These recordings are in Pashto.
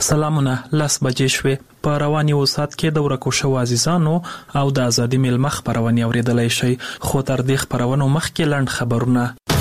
سلامونه، 10 بجې شوې. په رواني وسات کې د ورکو شو عزیزانو او د ازادي ملمخ خبرونه اوریدلای شي، خو تر دې خبرونو مخکې لاند خبرونه.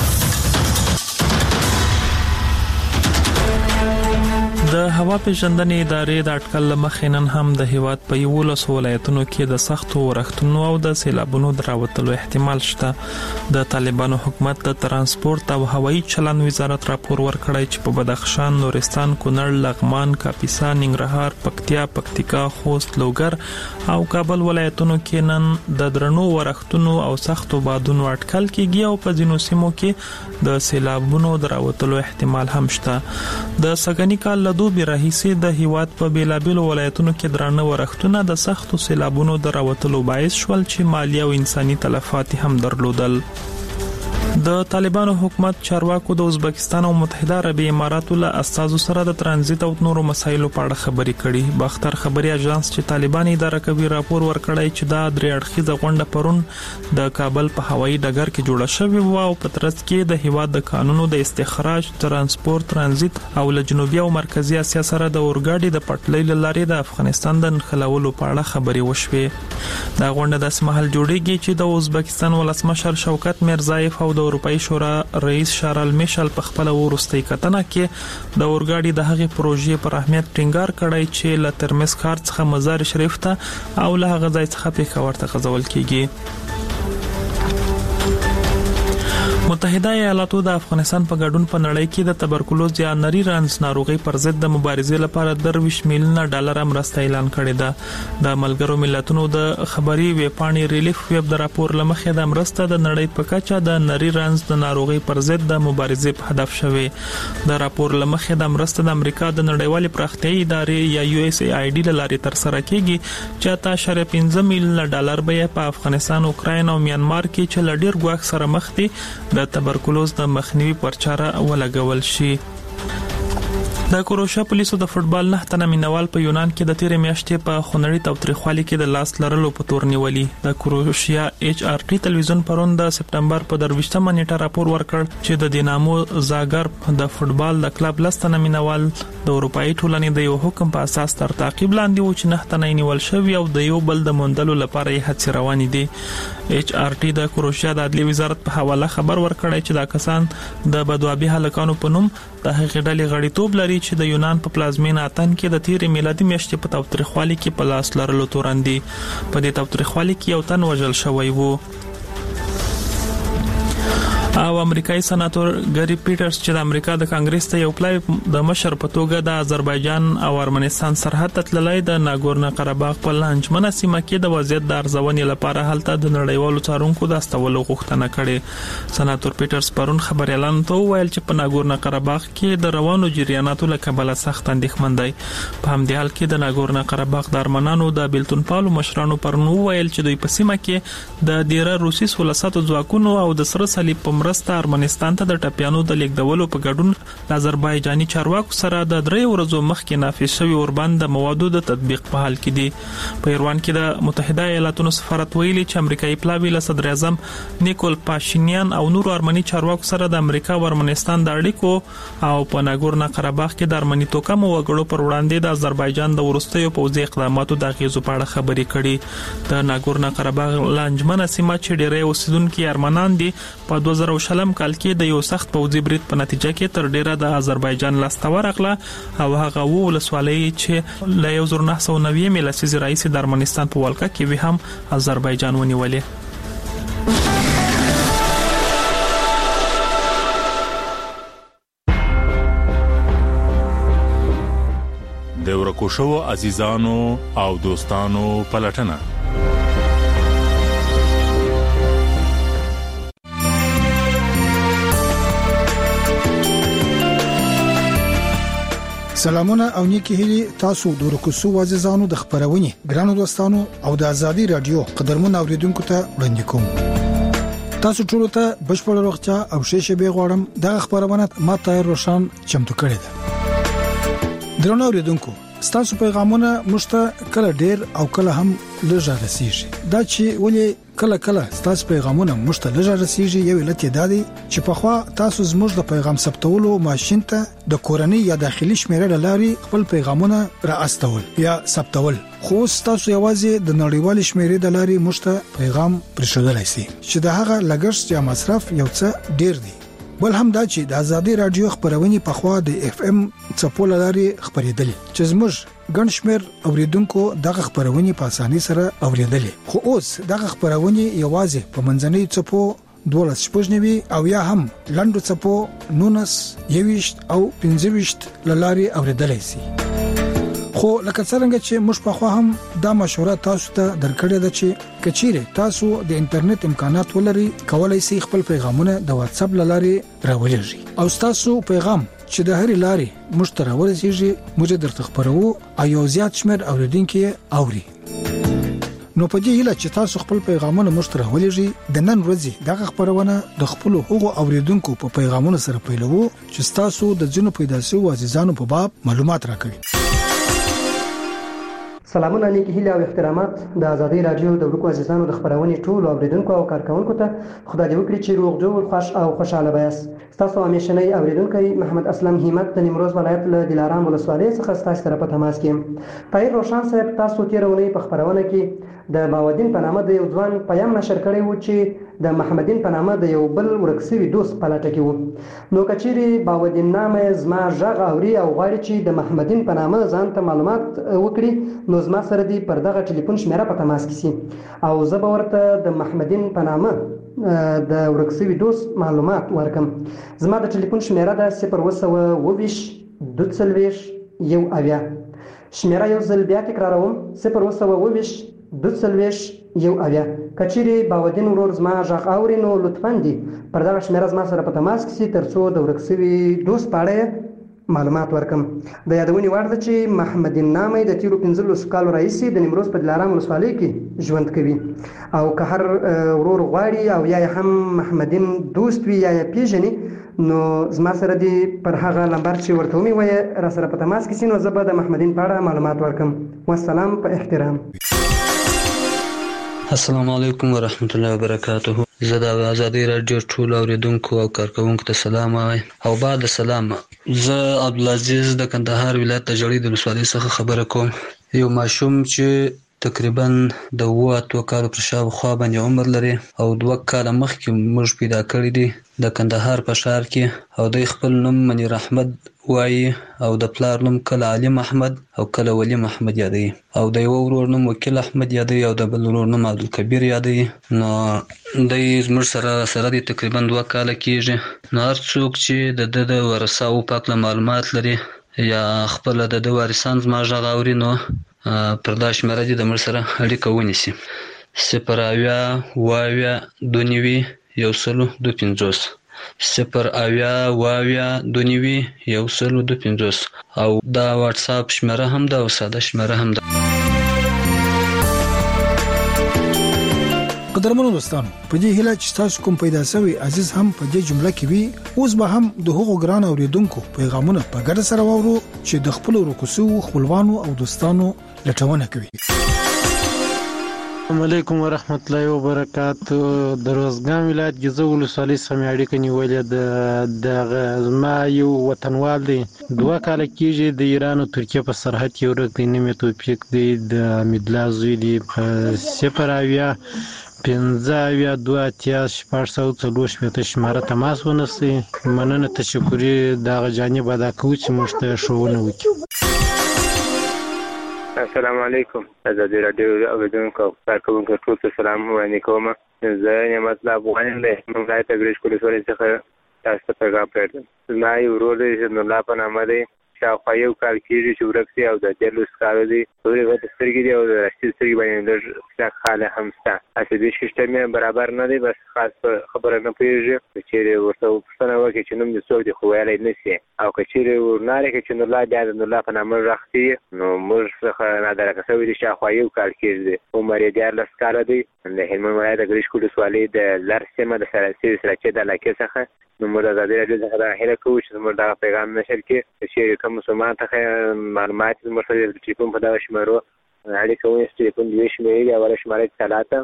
د هوا پیژندنې ادارې د اټکل مخې نن هم د هیواد په 11 ولایتونو کې د سختو ورښتونو او د سیلابونو دراوتلو احتمال شته. د طالبانو حکومت د ترانسپورت او هوایي چلند وزارت راپور ورکړی چې په بدخشان، نورستان، کونړ، لغمان، کاپیسا، ننګرهار، پکتیا، پکتیکا، خوست، لوګر او کابل ولایتونو کې نن د درنو ورښتونو او سختو بادونو اټکل کېږي او په ځینو سیمو کې د سیلابونو دراوتلو احتمال هم شته. د سګنی کال له دوبي راهیسې د هیواد په بیلابیلو ولایتونو کې درانه ورښتونه د سختو سیلابونو دراوتلو باعث شول چې مالی او انساني تلفات هم درلودل. د طالبانو حکومت چارواکو د ازبکستان او متحده عربی اماراتو له استازو سره د ترانزیت او نورو مسایلو په اړه خبرې کړي. باختر خبري اژانس چې طالبان اداره کوي راپور ورکړی چې دا درې اړخیزه غونډه پرون د کابل په هوایي ډګر کې جوړه شوې و او په ترڅ کې د هیواد د قانونو د استخراج، ترانسپورت، ترانزیت او له جنوبي او مرکزی اسیا سره د اورګاډي د پټلۍ لارې د افغانستان د نښلولو په اړه خبرې وشوې. دا غونډه د سمحل جوړیږي چې د ازبکستان ولسمشر شوکت میرزایف او د اروپאי شورا رئیس شارل میشل په خپل وروستۍ کتنه کې د اورګاډي د هغې پروژې پر اهمیت ټینګار کړی چې له ترمز ښار څخه مزار شریف ته او له هغه ځای څخه پېښور ته غځول کیږي. متحده ایالاتو د افغانستان په ګډون په نړۍ کې د تبرکلوز یا نری رنځ ناروغي پر ضد د مبارزې لپاره $20 میلیون مرسته اعلان کړې ده. د ملګرو ملتونو د خبري ویبپاڼې ریلیف ویب د راپور لمخې د مرسته د نړۍ په کچه د نری رنځ د ناروغي پر ضد د مبارزې په هدف شوی. د راپور لمخې د مرسته د امریکا د نړیوالې پراختیایي ادارې یا USAID لارې تر سره کیږي چې $8.5 میلیون به په افغانستان، اوکراین او میانمار کې چې لډیر ګواښ سره مخ دي د تبرکلوز د مخنیوي پر چاره ولګول شي. د کروشیا پولیسو د فوتبال 9 تنه مینوال په یونان کې د تیرې میاشتې په خونړي تاوتریخوالي کې د لاس لرلو په تور نیولي. د کروشیا HRT تلویزیون پرون د سپټمبر په 23مه نیټه راپور ورکړ چې د دینامو زاګرب د فوتبال د کلب 10 تنه مینوال د اروپאי ټولنې د یو حکم په اساس تر تعقیب لاندې و چې 9 تنه نیول شوی او د یو بل د موندلو لپاره یې هڅې روانې دي. HRT د کروشیا د عدلي وزارت په حواله خبر ورکړی چې دا کسان د بدوابي هلکانو په نوم د هغې ډلې غړیتوب لري چې د یونان په پلازمینه اتن کې د تیرې میلادي میاشتې په تاوتریخوالي کې په لاس لرلو تورن دي. په دې تاوتریخوالي کې یو تن وژل شوی وو. او امریکایي سناتور ګری پیټرز چې د امریکا د کانګرس ته یو پلای د مشر په توګه د آذربایجان او ارمنستان سرحد ته تللی د ناګورنو قرهباغ په لانجمنه سیمه کې د وضعیت د ارزونې لپاره هلته د نړیوالو څارونکو د استولو غوښتنه کړې. سناتور پیټرز پرون خبريالانو ته وویل چې په ناګورنو قرهباغ کې د روانو جریاناتو له کبله سخت اندېښمن دی. په همدې حال کې د ناګورنو قرهباغ د ارمنانو د بیلتون پالو مشرانو پرون وویل چې دوی په سیمه کې د ډیره روسي سولساتو ځواکونو او د سره صلیب په مرسته ارمنستان ته د ټپیانو د لیږدولو په ګډون د آذربایجاني چارواکو سره د 3 ورځو مخکې نافذ شوی اوربند د موادو د تطبیق په حال کې دي. په ایروان کې د متحده ایالاتو سفارت ویلي چې امریکایي پلاوی له صدر اعظم نیکول پاشینیان او نورو ارمني چارواکو سره د امریکا او ارمنستان د اړیکو او په ناګورنو قرهباغ کې د ارمني توکمو وګړو پر وړاندې د آذربایجان د وروستیو پوځي اقداماتو د غیزو په اړه خبرې کړي. د ناګورنو قرهباغ لانجمنه سیمه چې ډېری اوسیدونکو ارمنان دي په 2000 کال کې د یو سخت پوځي برید په نتیجه کې تر ډیره د آذربایجان لاسته ورغله او هغه ولسوالۍ چې له 1990 لسیزې راهیسې د ارمنستان په ولکه کې وي هم آذربایجان ونیولې. د ورکو شوو عزیزانو او دوستانو پلټنه. سلامونه او نیکی هیلي تاسو د ورکوسو عزیزانو د خبرونې ګرانو دوستانو او د ازادي رادیو قدرمن اوریدونکو ته وړاندې کوم. تاسو ټول ته بشپړ روغتیا او ښه شبي غواړم. د خبرونه ما ته روشن چمتو کړی ده. درنو اوریدونکو ستاسو پیغامونه مشته کله ډیر او کله هم لږ رسیږي. دا چې ولې کله ستاسو پیغامونه مشته لږ رسیږي یو علت دی چې په خوا تاسو زموږ د پیغام ثبتولو ماشين ته د کورنۍ یا داخلي شمیره لاري خپل پیغامونه را استول یا ثبتول. خو تاسو یوازې د نړیوال شمیرې د لاري مشته پیغام پرېښودلای شئ چې د هغه لګښت یا مصرف یو څه ډیر دی. بل هم دا چې د آزادي رادیو خبرونه په خوا د اف ام چپول لاري خبرېدل چې زموږ ګڼ شمیر اوریدونکو دغه خبرونه په اساني سره اوریدل. خو اوس دغه خبرونه یوازې په منځنۍ چپو 12 شپږنوي او یا هم لندو چپو 19 او 15 لاري اوریدل شي. خو لکه څنګه چې موږ په خوا هم دا مشوره تاسو ته درکړې ده چې کچيره تاسو د انټرنیټ امکانات ولري کولای شئ خپل پیغامونه د واتس اپ لاري راولېږئ او تاسو پیغام چې د هرې لاري مشترک ورسیږي موږ درته خبرو او یو زیات شمیر اوریدونکو اوري. نو په دې هیله چې تاسو خپل پیغامونه مشترک ولېږئ د نن ورځې دغه خبرونه د خپل حقوق اوریدونکو په پیغامونو سره پیلوو چې تاسو د جنو پیدا شوی عزیزانو په باب معلومات راکړي. سلامونه نیکی هیله او احترامات د آزادي رادیو د ورکو عزیزانو د خبرونې ټول اوریدونکو او کارکونکو ته خدای دې وکړي چې روغ جوړ خوش او خوشاله بایاست. تاسو همیشنی اوریدونکو محمد اسلم همت د نیمروز ولایت له دلارام ولسوالۍ څخه ستاسو سره په تماس کې. طاهر روشن صاحب تاسو تیرونی په خبرونه کې د باودین په نامه د یو ځوان پیام نشر کړی و چې د محمدین په نامه د یو بل ورکسوي دوست په لټه کې و. نو کچيري باودین نامه زما ژغ اوري او غواړي چې د محمدین په نامه ځان ته معلومات وکړي نو زما سره دی پر دغه ټلیفون شمیره په تماس کې سي او زه به ورته د محمدین په نامه د ورکسوي دوست معلومات ورکم. زما د ټلیفون شمیره ده 020 22 یو اویا. شمیره یو ځل بیا تکراروم 020 22 یو اویا. کچيري باودین ورور زما ژغ اوري نو لطفاً دی پر دغه شمیره زما سره په تماس کې سي ترڅو د ورکسوي دوست په اړه معلومات ورکم. د یادونې وړ ده چې محمدین نامه د تیرو 15 کالو راهیسې د نیمروز په دلارام ولسوالۍ کې ژوند کوي او که هر ورور غواړي او یا هم محمدین دوست وي یا پیژني نو زما سره دی پر هغه نمبر چې ورته ومي وای را سره په تماس کې سي نو زه به د محمدین په اړه معلومات ورکم. والسلام په احترام. السلام علیکم ورحمت الله وبرکاته. زه د آزادي رادیو ټول اوریدونکو او کارکونکو ته سلام وایم او بعد سلام. زه عبدالعزیز د کندهار ولایت د جړې د ولسوالۍ څخه خبره کوم. یو ماشوم چې تقریبا د 8 کالو پر شاوخوا باندې عمر لري او 2 کاله مخکې موږ پیدا کړی دی د کندهار په ښار کې او د خپل نوم منیر احمد وایي او د پلار نوم کله علي محمد او کله ولی محمد یادوي او د یو ورور نوم وکیل احمد یادوي او د بل ورور نوم عبدالکبیر یادوي. نو د زموږ سره د تقریبا 2 کاله کېږي. نو هر څوک چې د ورثه او پاک معلومات لري یا خپل د وارثان زما ژغ اوري نو پر دا شمیره دي د مر سره اړیکه ونیسي 0 2 0 او دا واتس اپ شمیره هم ده او ساده شمیره هم ده. قدرمنو دوستانو په دې هیله چې تاسو کوم پیدا شوی عزیز هم په دې جمله کې وي اوس به هم د هغو ګران اوریدونکو پیغامونه په ګډه سره واورو چې د خپل ورکوسو خپلوانو او دوستانو لټونه کوي. السلام علیکم ورحمت الله وبرکاتو. د روزګان ولایت جزو ولسوالۍ سمې اړیکه نیولې د زما یو وطنوال دی 2 کاله کېږي د ایران او ترکیه په سرحد کې ورک دی. نوم یې توفیق دی د حمیدالله زوی دی. 0 15 2 8 شماره تماس ونیسئ. مننه تشکري دغه جانب ادا کوو چې موږ ته ښوونه وکړي. السلام علیکم. آزادي رادیو اوریدونکو او کارکونکو ټول ته سلام وړاندې کوم. زه نعمت الله افغان یم د مملکت ګریش ولسوالۍ څخه تاسو ته پیغام پرېږدم. زما یو ورور دی چې الله په نامه دی شاوخوا یو کال کېږي چې ورک دی او د 13 کالو دی. تورې غټې سترګې دي او د راشدې سترګې باندې لږ کلک خاله هم شته. عصبي سیسټم یې برابر نه دی بس خاص خبره نه پوهېږي. که چېرې ورته پوښتنه وکړي چې نوم دې څوک دی خو ویلی نه شي او که چېرې ورنارې کړي چې نورالله بیا د نورالله په نامه غږ کېږي نو موږ څخه نادرکه شوی دی شاوخوا یو کال کېږي دی. عمر یې 14 کاله دی. د هلمند ولایت د ګریش ولسوالۍ د لر سیمه د سراسي سراچې د علاقې څخه نو موږ د ازادي راډیو څخه دا هیله کوو چې زموږ دغه پیغام نشر کړي چې کوم مسلمان ته معلومات زموږ سره د ټلیفون په دغه شمېرو اړیکه ونیسي. ټلیفون دوې شمېرې دي. اوله شمېره اتصالاته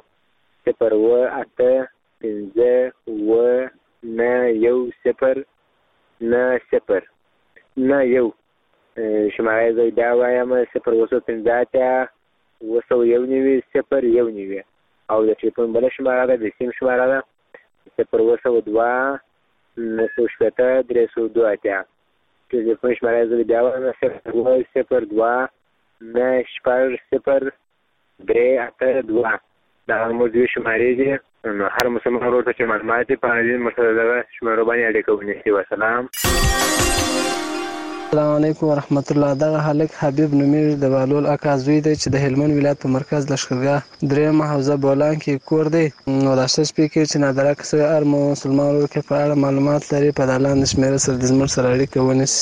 028909090. شماره زه بیا وایم 0158019 او د ټلیفون بله شماره ده د سیم شماره ده 012901302. ټلیفون شماره زه بیا وایم 020240382. دا موږ دوی شمارې دي. نو هر مسلمان ورور ته چې معلومات دي په دې مسله دغه شمېرو باندې اړیکه ونیسي. وسلام. السلام علیکم ورحمت الله. دغه هلک حبیب نومیږي، د بهلول اکا زوی دی چې د هلمند ولایت په مرکز لښکرګاه 3 حوزه بولان کې کور دی. نو د اشرف سپیکر چې نادرک سوی هر مسلمان ورور کې په اړه معلومات لري په لاندې شمېره سره د زموږ سره اړیکه ونیسي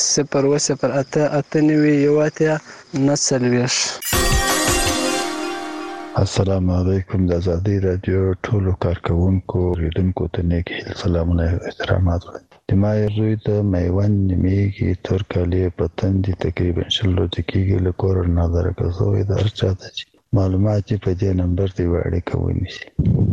020889049. السلام علیکم. د ازادي رادیو ټولو کارکونکو ریډونکو ته نیک هیل سلامونه او احترامات. د ما زوی د میوند نیمېږي ترکالی په تندې تقریبا 20 ورځې کېږي له کوره نادرکه شوی د هر چا ته چې معلومات یې په دې نمبر ته یوه اړیکه ونیسي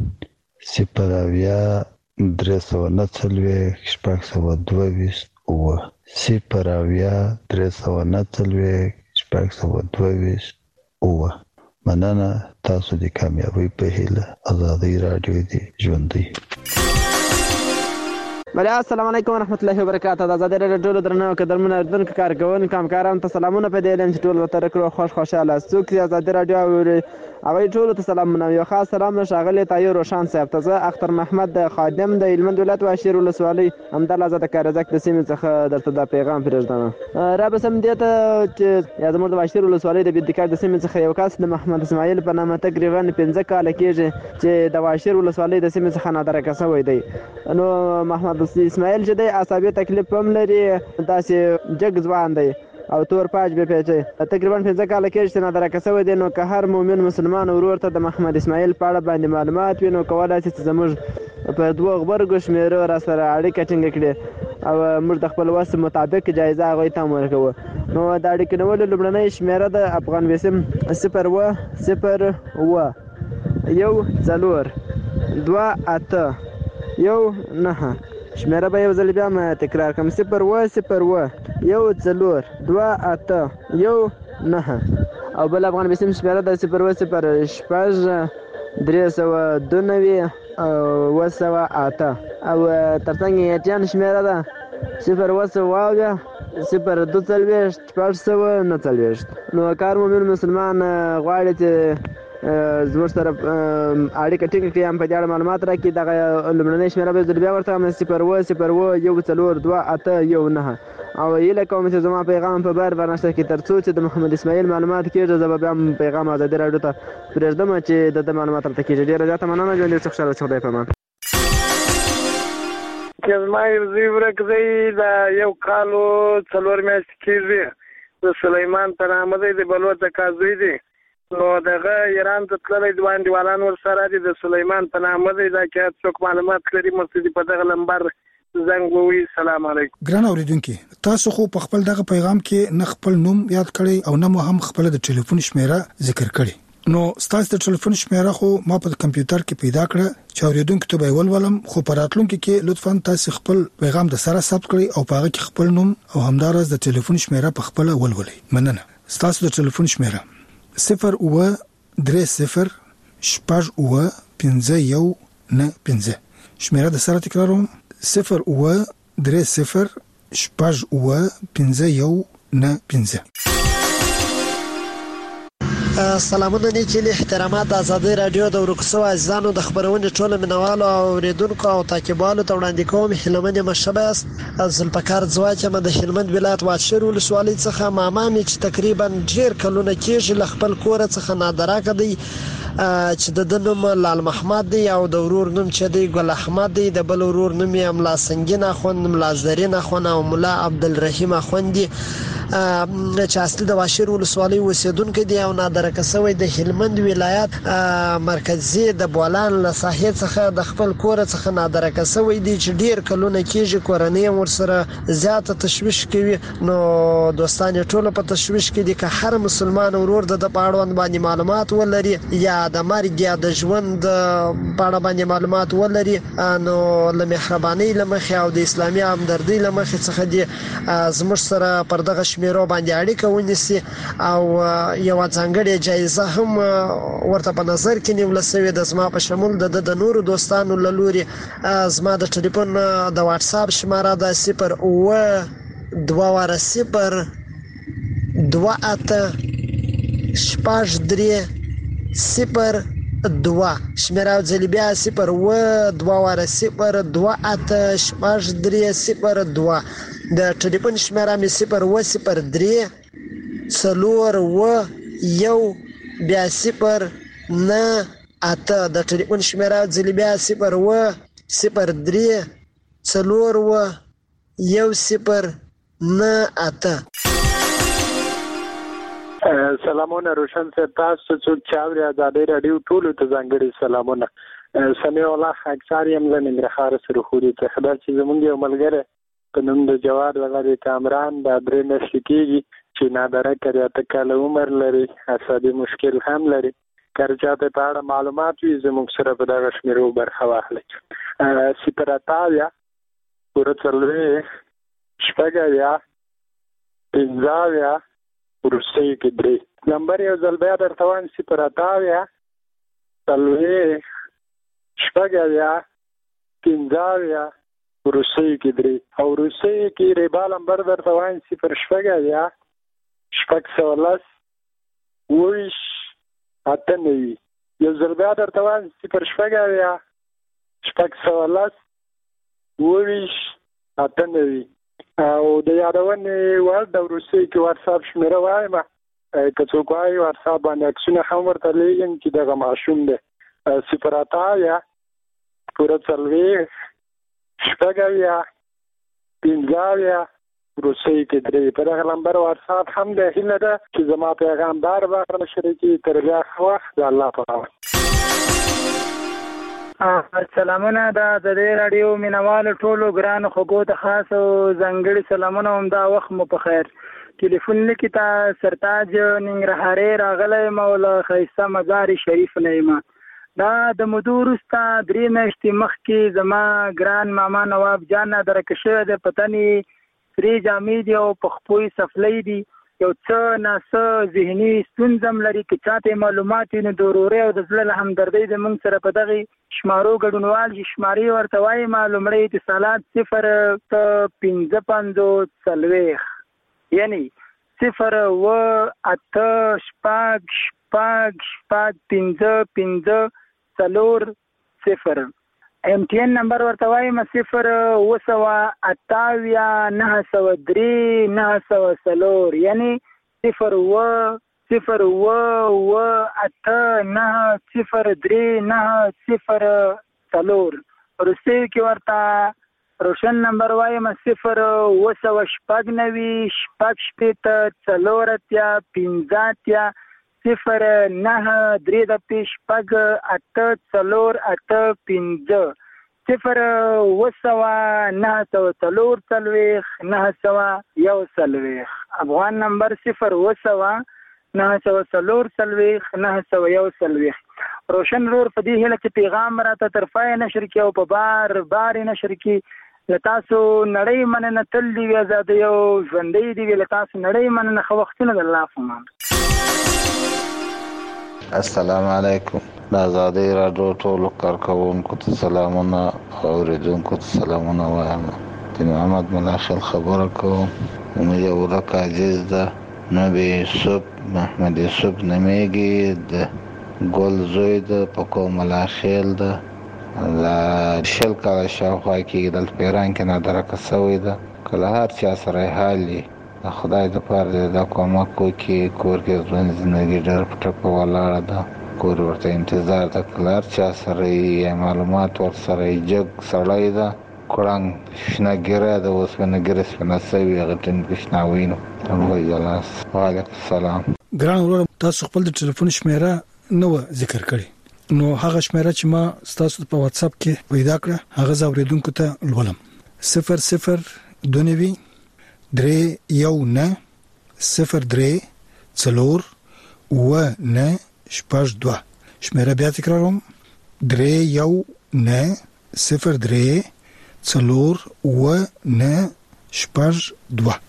0209390 مننه. تاسو د کامیابی په هیله. ازادي رادیو دی ژوندۍ. بله السلام علیکم ورحمت الله وبرکاته. د ازادي رادیو ټولو درنو قدرمنو اردونکو کارکوونکو همکارانو ته سلامونه په دې علم چې ټول ورته کړو خوشاله څوک چې ازادي رادیو اوري هغوی ټولو ته سلامونه. یو خاص سلام له ښاغلي طاهر روشان صاحب ته. زه اختر محمد د خادم د هلمند ولایت واشیر ولسوالۍ همدلته زه د کارزک د سیمې څخه درته دا پیغام پرېږدم. رابسم دې ته چې یا زموږ د واشیر ولسوالۍ د بیدکار د سیمې څخه یو کس د محمد اسماعیل په نامه تقریبا 15 کاله کېږي چې د واشیر ولسوالۍ د سیمې څخه نادرکه شوی دی. نو محمد اسماعیل چې دی عصبي تکلیف هم لري، داسې جګ ځوان دی او تور پاج به پیچي. تقریبا 15 کاله کېږي چې نادرکه شوی دی. نو که هر مؤمن مسلمان ورور ته د محمد اسماعیل په اړه باندې معلومات وي نو کولی شي چې زموږ په 2 غبرګو شمېرو را سره اړیکه ټینګه کړي او موږ د خپل وس مطابق جایزه هغوی ته هم ورکوو. نو د اړیکې نیولو لومړنۍ شمېره د افغان وسیم 010028219. شمېره به یو ځل بیا م تکرار کړم 010028219 او بل افغان وسیم شمېره د 010639298 او ترڅنګ ایټیان شمېره ده 020024049. نو کار مومن مسلمان غواړي چې زموږ سره اړیکه ټینګه کړي هم په دې اړه معلومات راکړي. دغه لومړنۍ شمېره به زه بیا ورته وایم 010024219 او هیله کوم چې زما پیغام په بار نشر کړي تر څو چې د محمد اسماعیل معلومات کېږي. زه به بیا هم پیغام ازادي راډیو ته پرېږدم چې د معلومات راته کېږي. ډېره زیاته مننه. ژوند دې خوشحاله اوسې. خدای په امان. زما یو زوی ورک دی، د 1 کال و 4 میاشتې کېږي. د سلیمان په نامه دی، د بلوڅ اکا زوی دی. نو دغه ایران ته تللی، 2 انډیوالان ورسره دي. د سلیمان په نامه دی. دا که څوک معلومات لري مرسي په دغه نمبر زنګ ووهي. سلام علیکم. ګران اوریدونکي، تاسو خو په خپل دغه پیغام کې نه خپل نوم یاد کړی او نه مو هم خپل د ټلیفون شمېره ذکر کړی. نو ستاسو د ټلیفون شمېره خو ما په کمپیوټر کې پیدا کړه چې اوریدونکو ته به ولولم، خو په راتلونکي کې لطفاً تاسو خپل پیغام د سره ثبت کړئ او په هغه کې خپل نوم او همدارس د ټلیفون شمېره په خپل ولولئ. مننه. ستاسو د ټلیفون شمېره 0930515 شمېره د سره تکراروم 0930515. سلامونه نیکی له احترامات. ازادي رادیو د ورکسو عزیزانو د خبرونې ټول منوالو او اوریدونکو او تعقیبالو ته وړاندې کوم. هلمند مشباس ذوالفقار ځواک م د هلمند ولایت واشیر ولسوالۍ څخه ماما می چې تقریبا ډیر کلونه کېږي له خپل کور څخه نادرکه دی چې د نوم لال محمد دی او د ورور نوم چې دی ګل احمد دی. د بل ورور نوم یې ملا سنگین اخوند، ملا زرین اخوند او ملا عبدالرحیم اخوند دی. چې اصلي د واشیر ولسوالۍ اوسیدونکو دي او نادرکه شوی د هلمند ولایت مرکزی د بولان له ساحې څخه د خپل کور څخه نادرکه شوی دي چې ډیر کلونه کېږي کورنۍ ورسره زیاته تشویش کوي. نو دوستان ټول په تشویش کې دي که هر مسلمان ورور د پاړوند باندې معلومات ولري یا د مرګ یا د ژوند په اړه باندې معلومات ولري نو له مهرباني لمخې او د اسلامي همدردي لمخې څخه دي زموږ سره پر دغه شمیرو باندې اړیکه ونیسي او یو ځانګړې جایزه هم ورته په نظر کې نیول شوې ده زما په شمول د نورو دوستانو له لوري. زما د ټلیفون د واتس اپ شماره ده 022 شمیره ځلبیا 022 د ټلیفون شمیره می 003 بیا 0 د ټلیفون شمیره ځلبیا 003 سلامونه روشن صاحب، تاسو څوک چاوري آزادۍ رادیو ټول ته ځانګړي سلامونه. سمیع الله خاکسار یم له ننګرهار سره خوري ته خدا چې زمونږ یو ملګری په نوم د جواد ولري کامران د درې میاشتې کېږي چې نادره کړی 8 کاله عمر لري، عصبي مشکل هم لري. که چاته په اړه معلومات وي زموږ سره په دغه شمیرو برخه واخلئ. 0 پوره 4 شپږ 15 روسي کې 3 نمبر یو ځل بیا درته وایم 0 شپږ 15 روسي کې 3 او روسي کې ریبا نمبر درته وایم 0 شپږ 8 یو ځل بیا درته وایم 0 شپږ 8 او د یادونې وړ د روسي کې واتساپ شمیره وایم که څوک وایي واتساپ باندې عکسونه هم ورته لیږم چې دغه ماشوم دی 0 پوره 4 شپږ 15 روسي کې 3 په دغه نمبر واتساپ هم دی. هیله ده چې زما پیغام بار شریکي تر بیا وخت د الله په امان. سلامونه د آزادۍ رادیو مینوالو ټولو ګرانو خوږو ته خاص او ځانګړي سلامونه هم دا وخت مو په خیر. ټلیفون لیکي ته سرتاج ننګرهاري راغلی یم او له ښایسته مزار شریف نه یم. دا د مودو وروسته 3 میاشتې مخکې زما ګران ماما نواب جان نادرکه شوی دی، په تن یې سرې جامې دي او په خپو یې سفلۍ دي. یو څه ناڅه ذهني ستونزه هم لري. که چاته معلومات وي نو د ورورۍ او د زړه له همدردۍ زموږ سره په دغې شمارو ګډونوال شي. شمارې ورته وایم لومړی اتصالات 05540 یعنی 0 MTN نمبر ورته وایم 0283903 یعنی 028903903. روسي کې ورته روشن نمبر وایم 08944 افغان نمبر 08944 روشن رور په دې هله چې پیغام راته طرفای نشر کې او په بار نشر کې لتاسو نړۍ مننه تل دی آزاد یو ژوندۍ دی لتاسو نړۍ مننه خو وختونه د الله فمان. السلام علیکم. د آزادۍ رادیو ټولو کارکوونکو ته سلامونه او اوریدونکو ته سلامونه وایم. د محمد ملاخل خبره کوم. یو ورک عزیز ده نبی یوسف محمد یوسف نمیږي د ګل زوی ده په کوم ملاخل ده لا شل کاله شاوخوا کې دلته پیران کې نادرکه شوی ده. کله هر چا سره حالي خدای د پاره د کومک کوي کور کې ژوند زندگی ډېر پټه په ولاړه ده. کور ورته انتظار د کلار چا سره یې معلومات ور سره جګ سړی ده کړنګ شنګره د وسپنګره سپنه سوي غټن کښناوینو الله جلاس وعلیکم السلام. ګران ورور تاسو خپل د ټلیفون شمیره نو ذکر کړی نو هغه شمیره چې ما تاسو په واتس اپ کې پیدا کړه هغه زاوریدونکو ته لولم 0029 319 03 4 و نه شپږ 2 شمیره بیا تکراروم 319 03 4 و نه شپږ 2.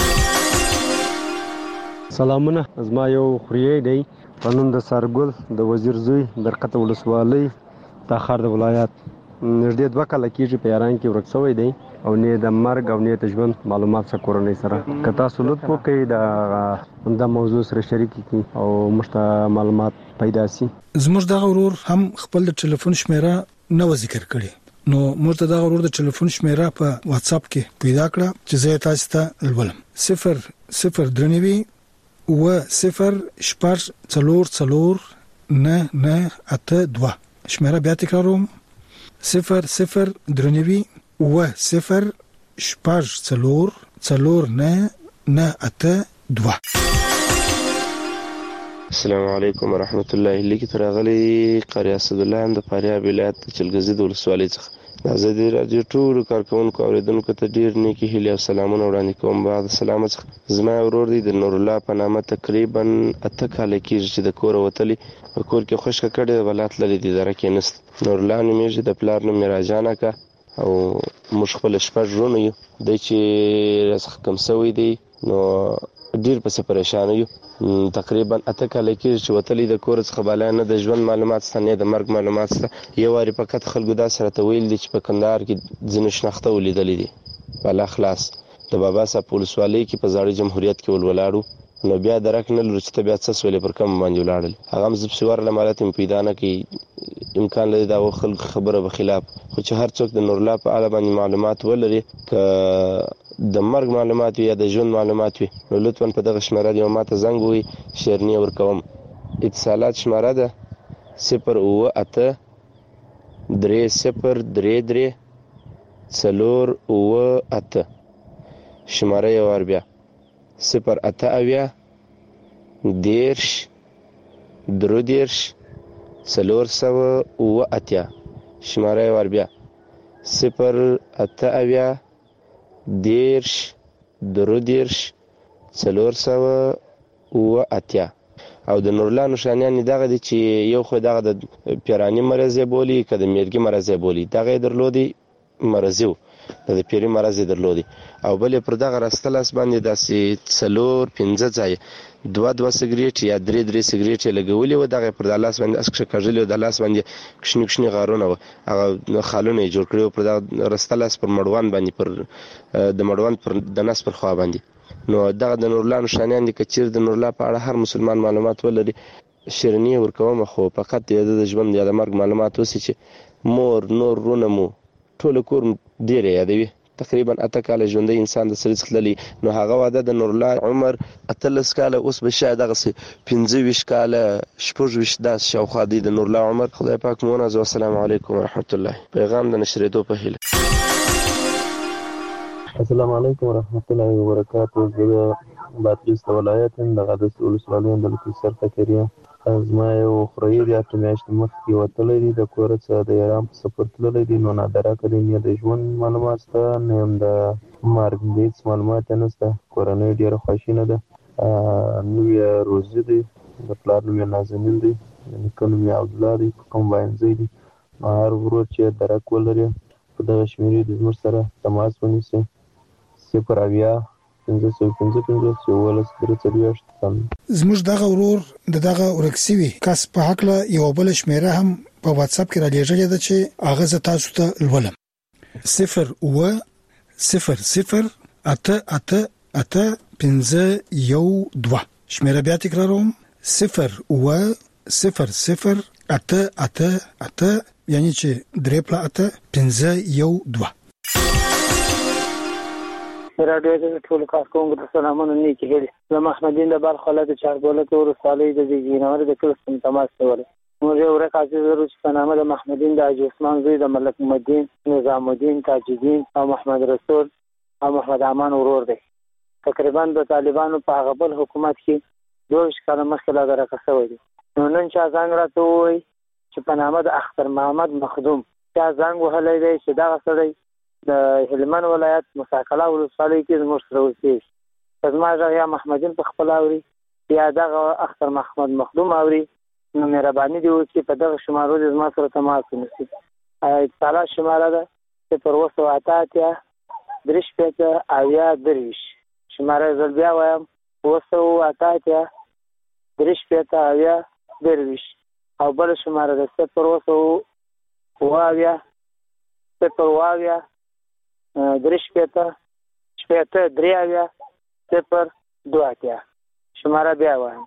سلامونه زما یو خوري دی قانون د سرګل د وزیر زوی درقته ولسوالۍ تاخر د ولایت نږدې 2 کال کېږي په یاران کې ورک شوی دی او نه د مرګ او نه د ژوند معلومات څخه کورنۍ سره کتا سلوت وکړي د موضوع سره شریک کی او مشته معلومات پیدا سي. زموږ د غرور هم خپل د ټلیفون شمیره نو ذکر کړي نو موږ د غرور د ټلیفون شمیره په واتس اپ کې پیدا کړه چې زه تاسو ته لولم 0039 و 0 شپږ 4 نه نه اته 2 شمیره بیا تکراروم 0039 و 0 شپږ 4 نه نه اته 2. السلام علیکم ورحمت الله. لیکي ترغلي قاری اسد الله هم د فاریاب ولایت چلګزي د ولسوالۍ څخه د ازادي رادیو ټول کارکونکو اوریدونکو ته ډیر نیکی هیله او سلامونه وړاندې کوم. بعد سلام څخه زما ورور دی د نور الله په نامه تقریبا 8 کال کېږي چې د کور وتلی په کور کې خوشک کړي ولات لري د درکې نست نور الله نومېږي د پلار نوم راجانه کا او مش خپل شپږ ورونه یو د چې رسخ کم سوی دی نو ډیر په پریشان یو تقریبا 8 کال کې چې وتلی د کور څخه بالا نه د ژوند معلومات ستنه د مرګ معلومات ست یو واری فقط خلکو دا سره ته ویل دي چې په کندهار کې ځنه شناخته ولیدلې دي بالا خلاص د بابا صاحب پولیسوالۍ کې په زاړه جمهوریت کې ولولاړو نو بیا درک نه لري چې بیا څه سولې پر کم باندې ولاړل هغه مزب سوار لمالات پیدا نه کی امکان لري دا خلک خبره به خلاف خو چې هر څوک د نور الله په اړه باندې معلومات ولري ک د مرګ معلومات یا د ژوند معلومات وي نو لطفا په دغه شماره دی ماته زنګ وي شیرنی ورکوم. اتصالات شماره ده 0 3 0 8 شماره یو ور بیا 0 8 اویا دیرش درو دیرش 408 شماره یو ور بیا 0 8 اویا دیرش درو دیرش 408 او د نورلا نشانیان دغه دي چې یو خو دغه د پیرانی مرزه بولی کده میرګي مرزه بولی دغه درلودي مرزو د پیری مرزه درلودي او بل پر دغه راستلاس باندې داسې 4 15 ځای 2 سیګریټ یا 3 سیګریټ لګولې و دغه پر د لاس باندې اسکه کړل د لاس باندې کښنی غارونه هغه خالونه جوړ کړو پر د راستلاس پر مړوان باندې پر د مړوان پر د نس پر خوا باندې نو دغه د نورلا نشانیان دي کچیر د نورلا په اړه هر مسلمان معلومات ولري شیرنی ورکوم خو فقط د ژوند یا د مرګ معلومات وسی چې مور نور رونمو ټول کور ډیر یادوي تقریبا 8 کال ژوندۍ انسان د سړي څخه للی نو هغه واده د نورلا عمر 13 کال اوس به شاید دغه 15 کال 14 داس شاوخوا دی د نورلا عمر خدای پاک مونږ او السلام علیکم ورحمت الله پیغام د نشریدو په هیله. السلام علیکم ورحمت الله وبرکاته. زه باتریست ولایت د غدس ولسوالۍ د لکسر تکریه زما یو خوري د اټمیاشت مخکې وتلې دي د کور څخه د ایران په سفر تللی دي نو نادره کړي نه د ژوند معلومات ته نه هم د مرګ هیڅ معلومات نشته کورنۍ ډیره خوشینه ده نو یې روزي دي د پلار نوم نازنین دي نیکه نوم عبدالله دی کوم باندې دي هر ورور چې درک ولري په دغه شمیرې د زموږ سره تماس ونیسي 0 اویا 555 زموږ دغه ورور دغه ورکسوي کس په حق له یو بل شمیره هم په واتس اپ کې را لېږلې ده چې هغه ز تاسو ته لولم 0 و 00 8 8 5 2 شمیره بیا تکراروم 0 و 00 8 8 8 یعنی چې 3 5 2 رادیو د ټول کارکونکو ته سلامونه نیکی هیله زه محمدین د بلخ ولایت چارګوله ورسالۍ د جینور د کلستون تماس کوله موږ یو ورک عزیز لرو چې په نامه د محمدین د حاجي عثمان زوی د ملک مدین نظام الدین تاج الدین او محمد رسول او محمد امان ورور دی. تقریبا د طالبانو په هغه بل حکومت کې 22 کاله مخکې لا درکه شوی دی. نو نن چا زنګ راته ووایي چې په نامه د اختر محمد مخدوم چا زنګ وهلی دی چې دغه سړی د هلمند ولایت مساکله ولسوالۍ کې زموږ سره اوسېږي. که زما غږ یا محمدین په خپله اوري یا دغه اختر محمد مخدوم اوري نو مهرباني دې وکړي په دغه شمارو دې زما سره تماس ونیسي. اتصالات شماره ده 028 3 شماره زل بیا وایم 028 3 او بل شماره ده 0 شماره بیا وایم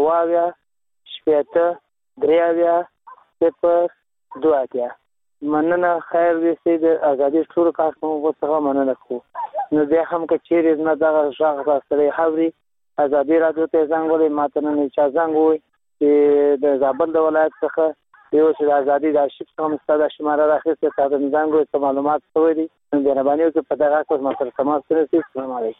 0 مننه. خیر دې سي د ازادي ټول کارکونکو څخه مننه کوو. نو بیا هم که چیرې نه دغه غږ راستلی حوري ازادي راډیو ته زنګ ولې ماته نه چا زنګ ووایي چې د زابل د ولایت څخه یو چې د ازادي د آرشیف څخه مو ستا دا شماره راخیستې تا ته مې زنګ ووایي څه معلومات شوی دي نو مهرباني وکړئ په دغه اساس ما سره تماس ونیسئ. السلام علیکم.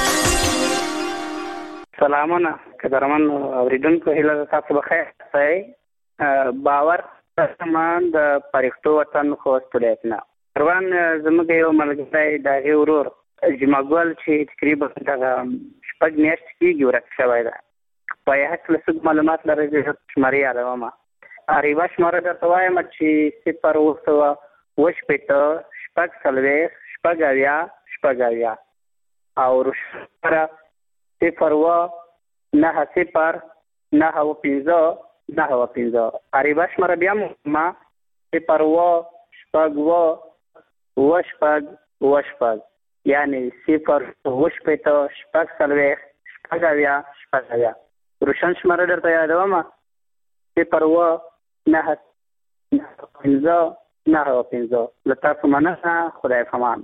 سلامونه قدرمن اورېدونکو، هیله ده تاسو بخیر اوسئ. باور سامان د پرښتو وطن خوست ولایت نه روان زموږ یو ملګری د هغې ورور جمعه ګل چې تقریبا دغه 6 میاشتې کېږي ورک شوی ده. په یې هکله څه معلومات لرئ زه شمارې یادومه. یوه شماره درته وایم چې 0 او شماره 0 عریبه شماره بیا ما 0 یعنی 0 روشن شماره درته یادومه 0 له تاسو مننه. خدای پامان.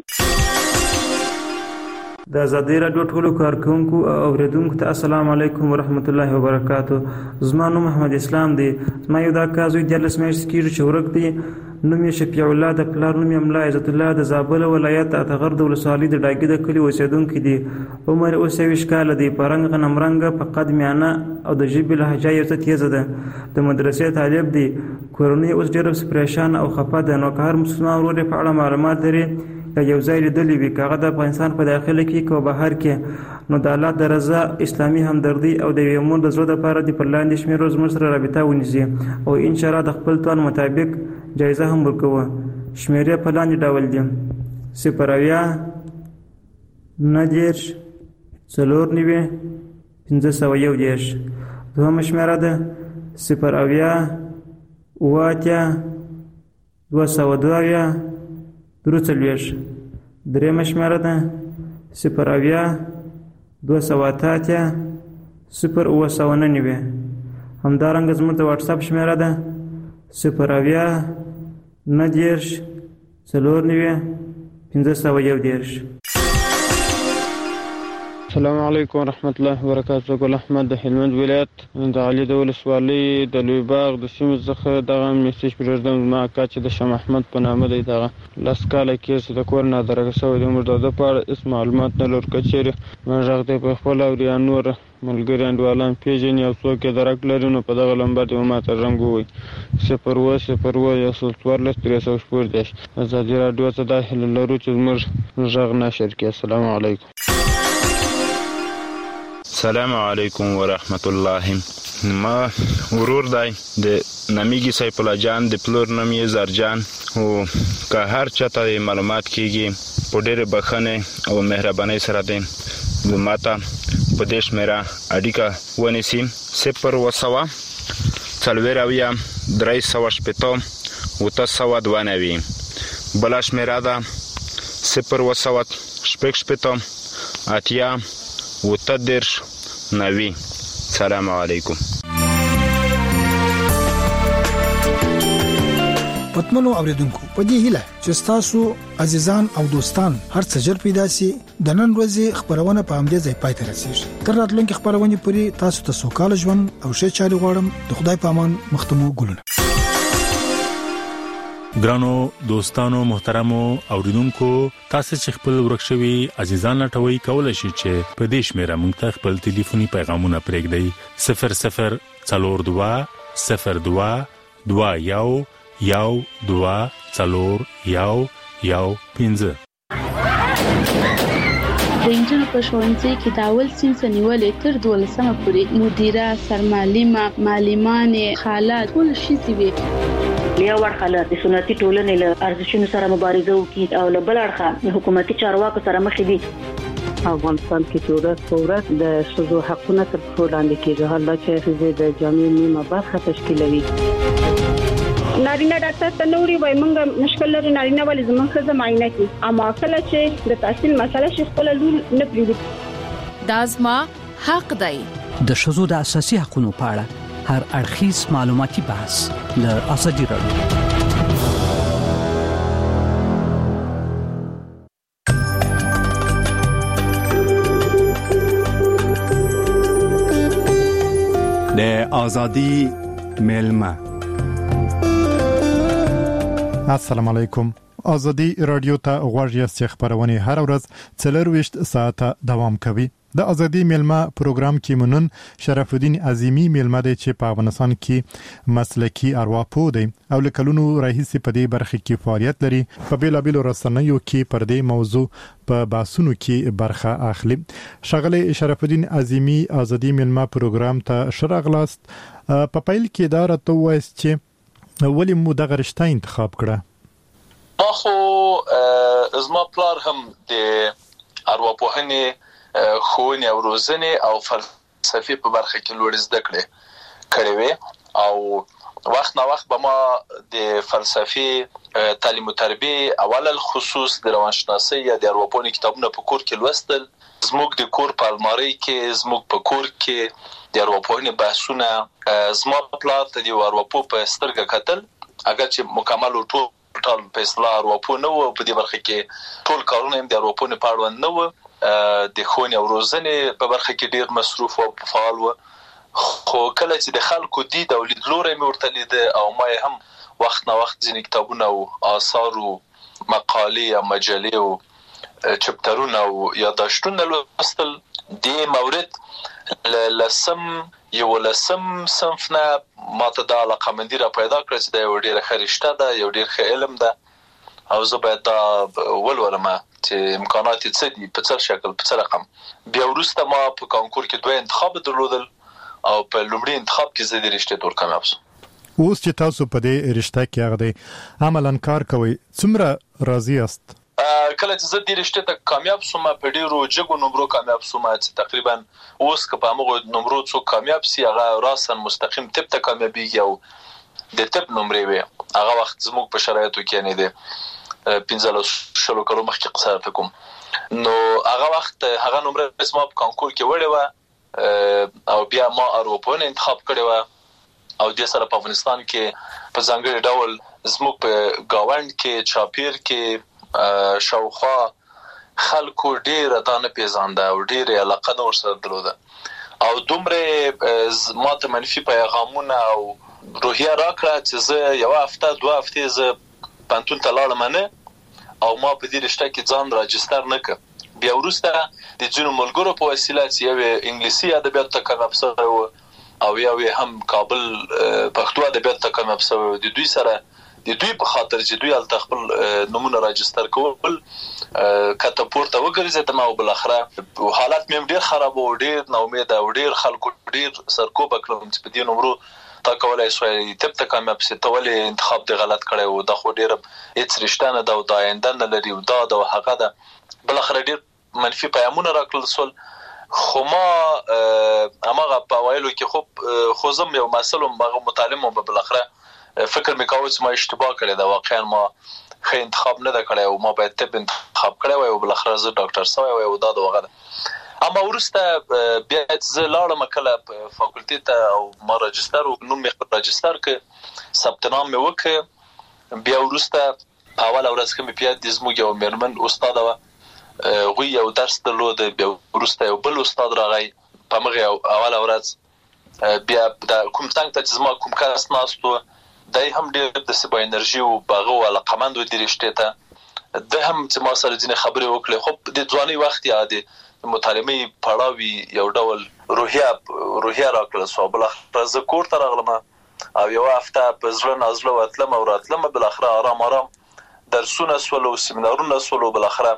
د ازادي راډیو ټولو کارکونکو او اوریدونکو ته السلام علیکم ورحمت الله وبرکاتو. زما نوم محمد اسلام دی. زما یو دا کازوی 14 میاشتې کېږي چې ورک دی. نوم یې شفیع الله د پلار نوم یې ملا عزت الله د زابل ولایت اتغر د ولسوالۍ د ډاګي د کلي اوسېدونکی دی. عمر 29 کاله دی. په رنګ غنم رنګه په قد میانه او د ژبې لهجه یې څه تیزه ده. د مدرسې طالب دی. کورنۍ اوس ډېره پریشان او خفه ده. نو که هر مسلمان ورور په اړه معلومات لري یا یو ځای لیدلی وي که هغه د افغانستان په داخله کې که بهر کې نو د الله د رضا اسلامي همدردي او د یوې مور د زړه دپاره دې پر لاندې شمېرو زموږ سره رابطه ونیسي او انشاءالله د خپل توان مطابق جایزه هم ورکوه. شمېرې په لاندې ډول دي 0 دوهمه شمېره ده 0 درېمه شمېره ده 0 همدارنګه زموږ د واټساپ شمېره ده 0 السلام علیکم ورحمت الله وبرکاتو. ګل احمد د هلمند ولایت د علي د ولسوالۍ د لوی باغ د سیمې څخه دغه میسج پرېږدم. زما اکا چې د شاه محمد په نامه دی دغه 10 کاله کېږي چې د کور نه درګه شوی دی. موږ د ده په اړه هېڅ معلومات نه لرو. که چېرې ما غږ دی په خپل اوري یا نور ملګري انډیوالان پېژني او څوک یې درک لري نو په دغه لمبر دې ما ته رنګ ووایي 0 ازادي راډیو ته دا هیله لرو چې زموږ غږ نشر کړي. السلام علیکم. السلام علیکم ورحمت الله. ما ورور دی د نامیږي سیف الله جان د پلور نوم یې زرجان او که هر چاته معلومات کېږي په ډېرې بښنې او مهربانۍ سره دی ماته په دې شمېره اړیکه ونیسي 0 بله شمېره ده 0 سلام علیکم. پتمنو اوریدونکو په دې هیله چې تاسو عزیزان او دوستان هر څه ژر پیدا سي د نن ورځې خبرونه په همدې ځای پای ته رسیږي. تر راتلونکي خبرونه پورې تاسو ته سوکاله ژوند او ښه چاري غواړم. د خدای په امان. مختمو ګلونه. ګرانو دوستانو محترمو اوریدونکو تاسو چې خپل ورکشوي عزیزان لټوي کولای شئ چې په دې شمیره موږ ته خپل ټلیفوني پیغامونه پرېږدئ 00 42 02 21 یو 2 4 یو 15. د انجنونو په ښوونځي کې د اول صنف نیولې تر 12مه پورې مدیره، سرمعلمه، معلمانې، خالات ټول شي وي. یو ورخه د سنتي ټولنې له ارزښتونو سره مبارزه وکړي او له بل اړخه د حکومتي چارواکو سره مخ دي. افغانستان کې چې ورځ په ورځ د ښځو حقونه تر پښو لاندې کېږي. حالا چې ښځې د جامعې نیمه برخه تشکیلوي. نارینه ډاکټر ته نوري وای مونږ مشکل لري نارینه ولې زموږ ښځه معاینه کوي. اما کله چې د تحصیل مسله شي خپل لور نه پریږدي. دا زما حق دی. د ښځو د اساسي حقوقو په اړه هر اړخیز معلوماتي بحث له ازادي راډیو. د ازادي ملما. السلام علیکم. ازادي رادیو ته غوږ یاست. خبرونه هر ورځ 24 ساعته دوام کوي. د ازادي ملما پروګرام کې منن شرف الدین عظیمی ملما د چې په افغانستان کې مسلکی ارواپوه دی او لکلونو رئیس په دې برخه کې فعالیت لري. په بیلابیلو رسنیو کې پر دې موضوع په باسونو کې برخه اخلي. شغله شرف الدین عظیمی ازادي ملما پروګرام ته شرغلاست. په پیل کې دا راته وایي چې ولی مو دغه رشته انتخاب کړه؟ ما خو زما پلار هم د ارواپوهنې ښوونې او روزنې او فلسفي په برخه کې لوړ زده کړې وې او وخت نا وخت به ما د فلسفي تعلیم او تربیه اول الخصوص د روانشناسۍ یا د ارواپوهنې کتابونه په کور کې لوستل. زموږ د کور په المارۍ کې زموږ په کور کې د ارواپوهنې بحثونه زما پلار ته د ارواپوه په سترګه کتل. اگر چې مکمل او ټول په اصطلاح ارواپوه نه و په دې برخه کې ټول کارونه هم د ارواپوهنې په اړوند نه و. د ښوونې او روزنې په برخه کې ډیر مصروف او فعال و. خو کله چې د خلکو دید او لیدلوري مې ورته لید او ما هم وخت نا وخت ځینې کتابونه او آثار او مقالې او مجلې او چپټرونه او یادداشتونه لوستل. د مورد لسم صنف نه ماته د علاقمندي را پیدا کړ چې دا یو ډیر ښه رشته ده، یو ډیر ښه علم ده او زه باید دا ولولم چې امکانات یې څه دي، په څه شکل، په څه رقم. بیا وروسته ما په کانکور کې 2 انتخاب درلودل او په لومړي انتخاب کې زه د رشتې تور کامیاب شوم. اوس چې تاسو په دې رشته کې هغه عملاً کار کوئ، څومره راضي یاست؟ کله چې زه د رشتې ته کامیاب شوم په ډیرو جګو نمرو کامیاب شوم چې تقریبا اوس که په هغه نمرو څو کامیاب سي هغه راسن مستقیم طب ته کامیابیږي او د طب نمرې وي. هغه وخت زموږ په شرایطو کې نه دي 15 کلو مخکې قصار ته کوم نو هغه وخت هغه نمرې زما په کانکور کې وړه و او بیا ما ارواپوهنه انتخاب کړې و او د سره په افغانستان کې په ځانګړي ډول زموږ په گاوند کې چاپیر کې شاوخوا خلکو ډیر دانه پیژانده او ډیر علاقه نور سره درلوده او دومره ماته منفي پیغامونه او روحیه راکړه چې زه یو هفته 2 هفته زه پانتون ته لاړم نه او ما په دې رشته کې ځان راجستر نه کړ. بیا وروسته د ځینو ملګرو په وسیله چې یو انګلیسي ادبیات ته کامیاب شوی و او یو هم کابل پښتو ادبیات ته کامیاب شوی و. د دوی سره د دوی په خاطر چې دوی ال خپل نمونه راجستر کول کته پورته وګرځیدم او بل اخره حالت مې ډیر خراب او ډیر ناامید او ډیر خلکو ډیر سرکوب کړم چې په دې نمرو تا کولای شوی طب ته کامیاب سي. ته ولې انتخاب دی غلط کړی و؟ دا خو ډیر هیڅ رشته نه ده او دا آینده نه لري او دا د هغه ده. بل اخر ډیر منفي پیغامونه راکړل سول. خو ما هغه په وایلو کې خو زم یو مسله مغه متعلم او بل اخر فکر مې کاوه چې ما اشتباه کړی دا واقعا ما خې انتخاب نه دا کړی او ما باید طب انتخاب کړی و او بل اخر زه ډاکټر سوی او دا د وغه. اما ورسته بیا چې لاړم کله په فاکولټي ته او ما راجستر او نوم مې راجستر ک ثبت نام مې وکړ بیا وروسته په اوله ورځ کې مې بیا د زموږ یو مېرمن استاد وه هغوی یو درس درلود بیا وروسته یو بل استاد راغی په مغه اوله ورځ بیا د کوم څنګه چې زما کوم کس ناست و دی هم ډېر داسې با انرژي و په هغه علاقمند و دې رشتې ته ده هم چې ما سره ځینې خبرې وکړې خو د ځوانۍ وخت یا د مطالعې پړاو یو ډول روحیه راکړل سوه بالاخره زه کور ته راغلم او یوه هفته په زړه نازړه ورتلم او راتلم بالاخره آرام درسونه سول او سیمینارونه سول او بالاخره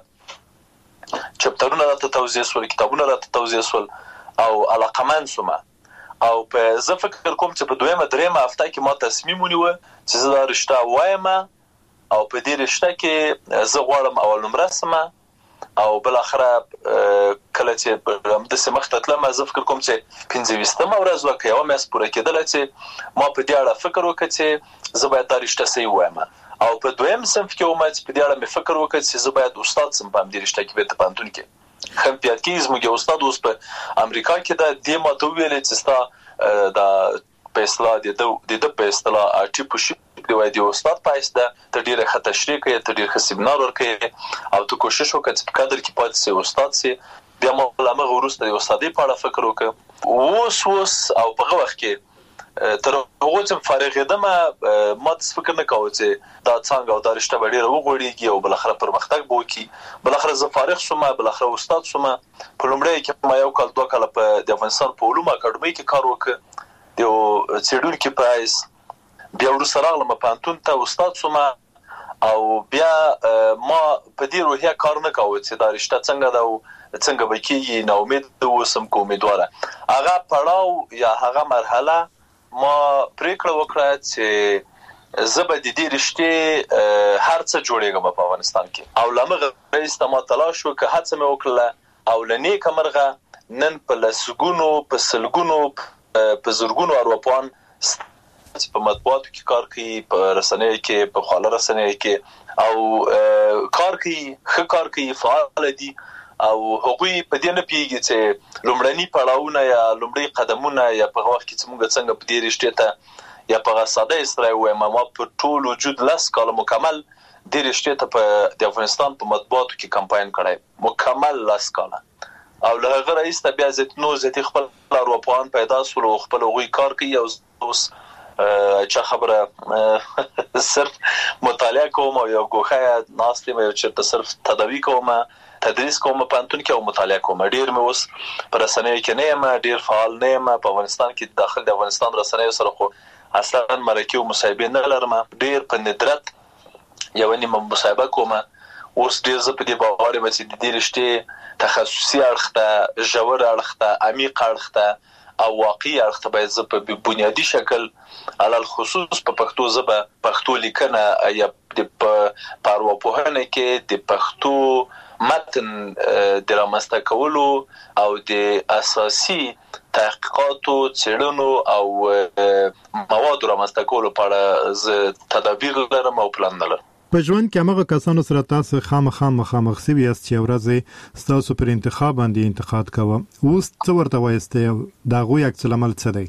چپټرونه راته توضیح سول کتابونه راته توضیح سول او علاقمند سوم او په زه فکر کوم چې په دویمه دریمه هفته کې ما تصمیم ونیوه چې زه دا رشته وایم او په دې رشته کې زه غواړم اول نمره سم او بالاخره کله چې همداسې مخته تلم زه فکر کوم چې 25مه ورځ وه که یوه میاشت پوره کېدله چې ما په دې اړه فکر وکړ چې زه باید دا رشته صحیح وایم او په دویم صنف کې وم چې په دې اړه مې فکر وکړ چې زه باید استاد سم په همدې رشته کې بیرته پوهنتون کې خم پیاد کې زموږ یو استاد اوس په امریکا کې ده دې ما ته وویلې چې ستا د په اصطلاح د په اصطلاح ټیپوشپ دی وایي د استاد په حیث ده ته ډېره ښه تشریح کوې ته ډېر ښه سیمینار ورکوې او ته کوشش وکړه چې په قدر کې پاتې سې استاد سې بیا ما له همغه وروسته د استادۍ په اړه فکر وکړ اوس او په هغه وخت کې تر هغه چې فارغېدم ما داسې فکر نه کوه چې دا څانګه او دا رشته به ډېره وغوړېږي او بالاخره پرمختګ به وکړي بالاخره زه فارغ شوم بالاخره استاد شوم په لومړی کې ما 1 کال 2 کاله په د افغانستان په علومو اکاډمۍ کې کار وکړ د څېړونکي په حیث بیا وروسته راغلم پوهنتون ته استاد شوم او بیا ما په دې روحیه کار نه کوه چې دا رشته څنګه ده او څنګه به کېږي ناامید اوسم که امیدواره هغه پړاو یا هغه مرحله ما پریکړه وکړه چې زه به د دې رشتې هر څه جوړېږم په افغانستان کې او له همغه وروسته ما تلاش وکړه هڅه مې وکړله او له نیکه مرغه نن په لسګونو په سلګونو په زرګونو ارواپوهان چې په مطبوعاتو کې کار کوي په رسنیو کې په خواله رسنیو کې او کار کوي ښه کار کوي فعال دي او هغوی په دې نه پیږي چې لومړني پړاوونه یا لومړني قدمونه یا په وخت کې چې موږ څنګه په دې رشتې ته یا په ساده اصطلاح وایم ما په ټول وجود 10 کال مکمل دې رشتې ته په د افغانستان په مطبوعاتو کې کمپاین کړی مکمل 10 کال او له هغه راځي بیا زه خپل ارواپوهان پیدا سول او خپل هغوی کار کوي او اوس چې خبره صرف مطالعه کوم او یو ګوښه ناست یم یو چېرته صرف تداوی کوم تدریس کوم په پوهنتون کې او مطالعه کوم ډېر مې اوس په رسنیو کې نه یم ډېر فعال نه یم په افغانستان کې داخل د افغانستان رسنیو سره خو اصلا مرکې او مصاحبې نه لرم ډېر په ندرت یو نیمه مصاحبه کوم اوس ډېر زه په دې باور یم چې د دې رشتې تخصصي اړخ ته ژور اړخ ته عمیق اړخ ته او واقعي اړخ ته باید زه په بنیادي شکل علل خصوص په پښتو ژبه پښتو لیکنه یا په ارواپوهنه کې د پښتو متن د رامنځته کولو او د اساسي تحقیقاتو څېړنو او موادو رامنځته کولو په اړه زه تدابیر لرم او پلان لرم په ژوند کې هغه کسانو سره تاسو خامخا مخامخ سوي یاست چې ورځ تاسو پر انتخاب باندې انتقاد کوه اوس څه ورته وایسته دا غوي عکس العمل څه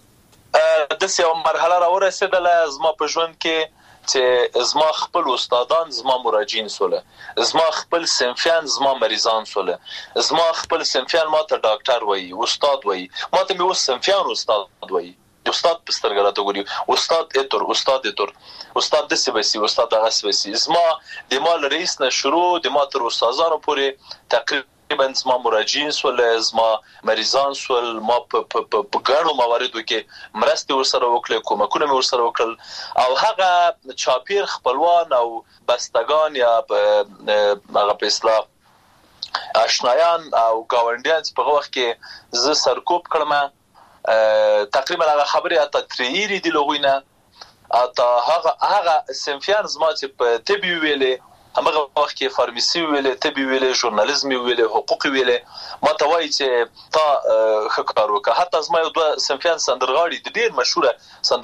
دی د یو مرحله راورسېدله زما په ژوند کې چې زما خپل استادان زما مراجعین سوله زما خپل صنفیان زما مریضان سوله زما خپل صنفیان ما ته ډاکټر وایي استاد وایي ما ته مې اوس صنفیان استاد وایي استاد په سترګه راته ګوري استاد استاد داسې بسي استاد هغسې بسي زما د ما له رئیس نه شروع د ما تر استادانو پورې تقریبا زما مراجعین سول زما مریضان سول ما په ګڼو مواردو کې مرستې ورسره وکړې کومکونه مې ورسره وکړل او هغه چاپیر خپلوان او بستگان یا هغه په اصطلاح آشنایان او ګاونډیان چې په هغه وخت کې زه سرکوب کړم تقریبا هغه خبرې اته تریری دی لغوینه اته هغه صنفیان زما چې په طبي ویلې همغه وخت کې فارمیسي ویلې طبي ویلې ژورنالیزم ویلې حقوق ویلې ما ته وایي چې تا خکار وکړه حتی زما یو دوه صنفیان سندرغاړي د ډېر مشهوره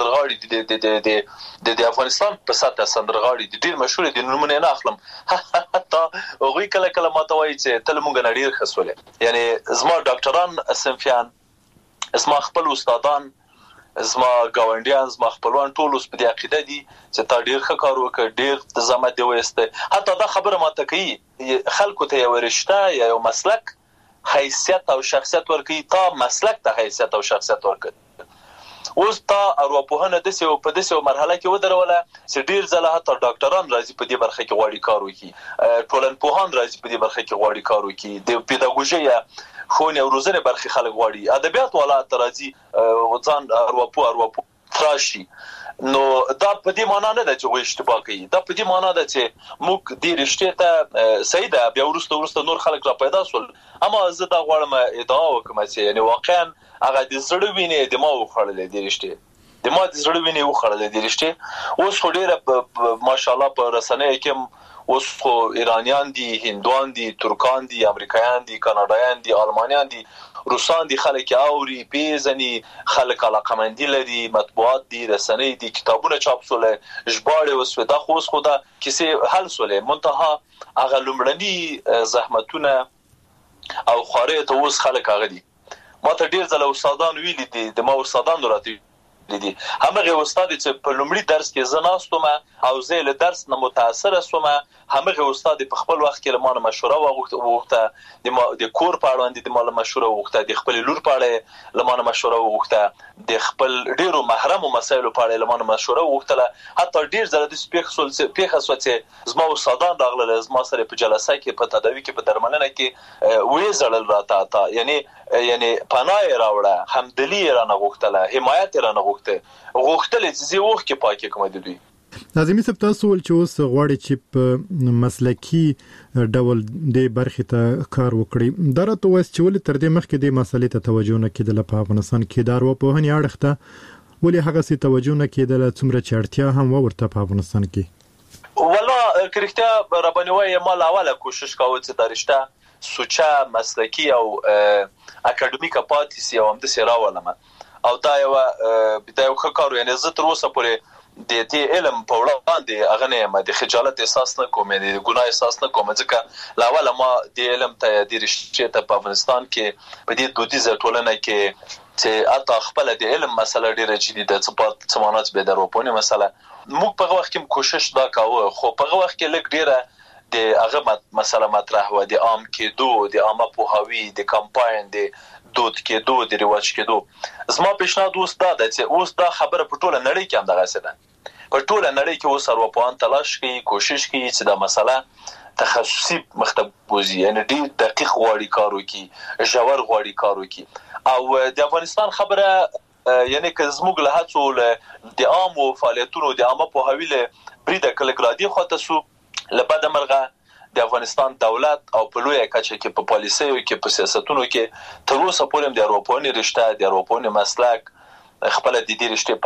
سندرغاړي د افغانستان په سطح سندرغاړي د ډېر مشهوره دي نومونه نه اخلم حتی هغوی کله ما ته وایي چې تل مونږ نه ډېر ښه سولې یعنی زما ډاکټران صنفیان زما خپل استادان زما گاونډیان زما خپلوان ټول اوس په دې عقیده دي چې تا ډیر ښه کار وکړ، ډیر د زحمت دی وایسته. حتی دا خبره ماته کوي خلکو ته یو رشته یا یو مسلک حیثیت او شخصیت ورکوي، تا مسلک ته حیثیت او شخصیت ورکړي. اوس تا ارواپوهنه په داسې مرحله کې ودروله چې ډیر ځله حتی ډاکټران راځي په دې برخه کې غواړي کار وکړي، ټولنپوهان راځي په دې برخه کې غواړي کار وکړي، د پیداګوژي یا ښوونې او روزنې برخې خلک غواړي، ادبیات والا ته راځي ځان ارواپو تراشي. نو دا په دې معنا نه ده چې وایي اشتباه کوي، دا په دې معنا ده چې موږ دې رشتې ته صحیح ده. بیا وروسته نور خلک را پیدا شول، اما زه دا غواړم ادعا وکړم چې یعنی واقعا هغه د زړه وینې د ما وخوړلې دې رشتې، د ما د زړه وینې وخوړلې دې رشتې. اوس خو ډېره ماشاءالله په رسنیو کې اوس خو ایرانیان دي، هندوان دي، ترکان دي، امریکایان دي، کاناډایان دي، آلمانیان دي، روسان دي، خلک اوري پیژني، خلک علاقمندي لري، مطبوعات دي، رسنۍ دي، کتابونه چاپ شول، ژباړې وسوي. دا خو اوس خو دا کیسې حل شولې، منتها هغه لومړني زحمتونه او خوارې ته اوس خلک هغه دي. ما ته ډیر ځله استادان ویلي دي، د ما استادان راته دي همغه استاد چې په لومړي درس کې زه ناستم او زه له درس نه متاثر شوم، همغه استاد په خپل وخت کې له ما مشوره وغوښته، د کور په اړه د ما مشوره وغوښته، د خپل لور په اړه له ما مشوره وغوښته، د خپل ډیرو محرم مسایلو په اړه له ما مشوره وغوښتله. حتی ډیر ځله د پیښه شو چې زما استادان راغلل زما سره په جلسه کې په تداوی کې په درملنه کې وې زړل راته یعنی پناه راوړه، همدلی رانه غوښتله، حمایت رانه غوښتله چې زه وخت کې پاکه کوم د دوی. لازمي سب تاسو ول چې اوس غواړي چې په مسلکی ډول د برخې ته کار وکړي، دا راته وایي چې ولې تر دې مخکې د مسلې ته توجه نه کېدله په افغانستان کې، د ارواپوهنې اړخ ته ولې هغه څه توجه نه کېدله څومره چې اړتیا هم ورته په افغانستان کې؟ والله کرکټا رباني وایي ما لاوله کوشش کاوه چې دا رشته سوچه مسلکی او اکاډمیکه پاتې سي او هم د سراولم او دا یو ښه یعنی زه تر اوسه پورې د دې علم په وړاندې هغه نه د خجالت احساس نه کوم، د ګناه احساس نه کوم، ځکه لاول ما د علم ته د رشتې ته په افغانستان کې په دې دودیزه ټولنه کې چې اته خپل د علم مسله ډیره جدي ده، څه مانات به دروپونه مسله موږ په وخت کې کوشش دا کاوه، خو په وخت کې لګ ډیره د هغه مسله مطرح و، د عام کېدو، د عامه پوهاوی، د کمپاین، د دود کېدو، د رواج کېدو. زما پیشنهاد اوس دا ده چې اوس دا خبره په ټوله نړۍ کې هم دغه څه ده، په ټوله نړۍ کې اوس ارواپوهان تلاش کوي، کوشش کوي چې دا مسله تخصصي مکتب وزي، یعنی ډېر دقیق غواړي کار وکړي، ژور غواړي کار وکړي. او د افغانستان خبره یعنی که زموږ له هڅو د عامو فعالیتونو د عامه پوهاوي له بریده کلګرادي خواته سو لبد مرغه د افغانستان دولت او په لوی کچه کې په پالیسیو کې په سیاستونو کې تر اوسه پورې د اروپونی رشته، د اروپونی مسلک خپل د دې رشته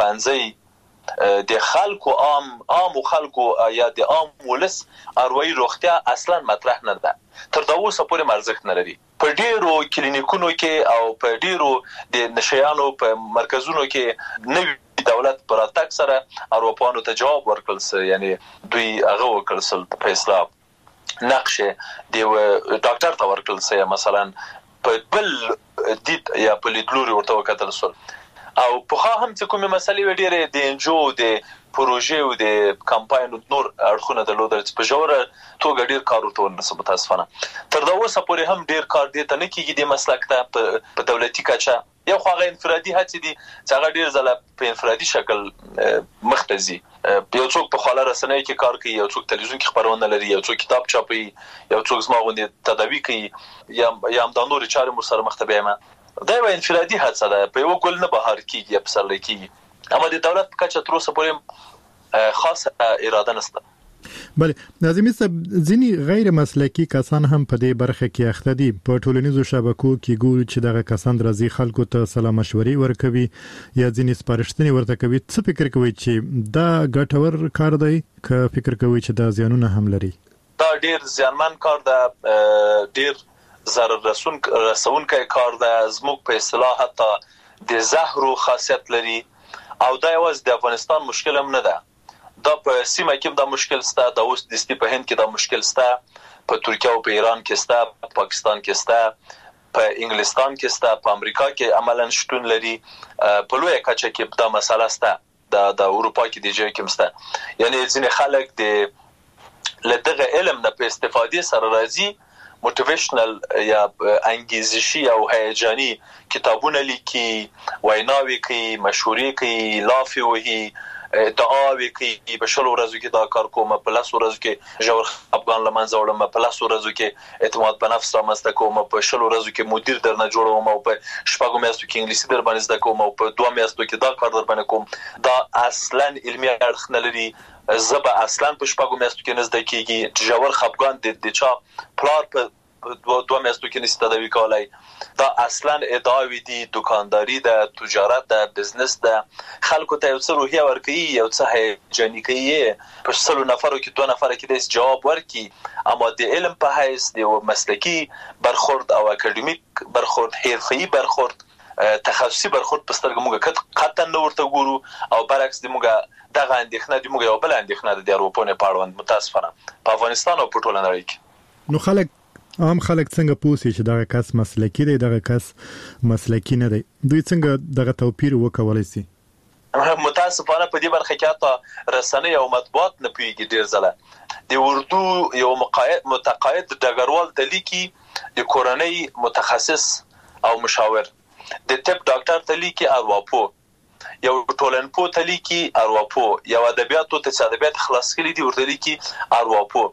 پنځه د خلکو عام خلکو یا د عام ولس اروایي روغتیا اصلا مطرح نه ده، تر دا اوسه پورې مرزښت نه لري. په ډیرو کلینیکونو کې او په ډیرو د نشيانو په مرکزونو کې نوی دولت پر اتاک سره اروپانو ته جواب ورکړل سي، یعنی دوی هغه وکړل سل په اسلام نقشه دی ډاکټر ته ورکړل سي، مثلا په بل دید یا په لیدلوري ورته وکړل سل. او په هم چې کومه مسلې ډیره د انجو د پروژې او د کمپاین نور اړخونه درلودل چې په جوړه توګه ډیر کار ورته ونسب تاسفانه. تر دا اوسه پورې هم ډیر کار دي ته نه کیږي د مسلک ته په دولتي کچه، یو خواغه انفرادي هڅې دي چې هغه ډیر ځله په انفرادي شکل مختزي، یو څوک په خاله رسنۍ کې کار کوي، یو څوک تلویزیون کې خبرونه لري، یو څوک کتاب چاپي، یو څوک زما غوندې تداوی کوي یا هم د نور چارې مو سره مخ ته بیایم. دا یو انفرادي هڅه ده، په یو ګل نه بهار کیږي یا پسرلی کیږي، اما د دولت کچه تر اوسه پورې خاصه اراده نشته. بله ناظمي صاحب، ځینی غیر مسلکی کسان هم په دې برخه کې اخته دي، په ټولنیزو شبکو کې ګوري چې دغه کسان راځي خلکو ته سلام مشورې ورکوي یا ځینی سپارښتنې ورته کوي. څه فکر کوي چې دا ګټور کار دی که فکر کوي چې دا زیانونه هم لري؟ دا ډیر زیانمن کار ده، ډیر ضرر رسونکی کار ده، زموږ په اصطلاح حتی د زهرو خاصیت لري او دا یوازې د افغانستان مشکل هم نه ده، دا په سیمه کې دا مشکل سته، دا اوس د ستی په هند کې دا مشکل سته، په ترکیه او په ایران کې سته، په پاکستان کې سته، په انګلستان کې ستا، په امریکا کې عملاً شتون لري، په لویه کچه کې دا مسله ستا، د اروپا کې د ځای کې مسته. یعنی ځینې خلک د لدغه علم نه په استفادې سره راځي، موټیویشنل یا انګیزشي او هیجاني کتابونه لیکي، ویناوي کوي، مشورې کوي، لافي وهي، دعاوي کوي. په 10 ورځو کې دا کار کوم، په 10 ورځو کې ژور افغان لمنځه وړم، په 10 ورځو کې اعتماد په نفس رامنځته کوم، په 10 ورځو کې مدیر درنه جوړوم، او په 6 میاشتو کې انګلیسي در باندې زده کوم، او په 2 میاشتو کې دا کار در باندې کوم. دا اصلا علمي اړخ نه لري. زبا اصلا په 6 میاشتو کې نزد کېږي. ژور خپګان د چا پلار په 2 میاشتو کې نشته د وکالای. دا اصلا ادعاوی دي، دکانداری ده، تجارت ده، بزنس ده. خلکو ته یو څه روحیه ورکړي، یو څه هیجاني کوي، په 100 نفرو کې 2 نفر کې د جواب ورکړي. اما د علم په حیث د مسلکی برخورد او اکیډمیک برخورد، حرفي برخورد، تخصصي برخورد په سترګه موږ قطعا نه ورته ګورو. او برعکس د موږ دغه اندېښنه د موږ یو بل اندېښنه د اروپا نه پاړوند متاسفانه په افغانستان او په ټوله نړۍ کې. نو عام خلک څنګه پوښي چې دغه کس مسلکی دی، دغه کس مسلکی نه دی؟ دوی څنګه دغه توپیر وکولای شي؟ متاسفانه په دې برخه کې حتی رسنۍ او مطبوعات نه پیږي. ډیر ځله د اردو یو متقاعد ډګروال د لیکي، د کورنۍ متخصص او مشاور، د طب ډاکټر ته لیکي ارواپو، یو ټولنپو ته لیکي ارواپو، یو ادبیاتو ته ادبیات خلاص کړي دي ورته لیکي ارواپو.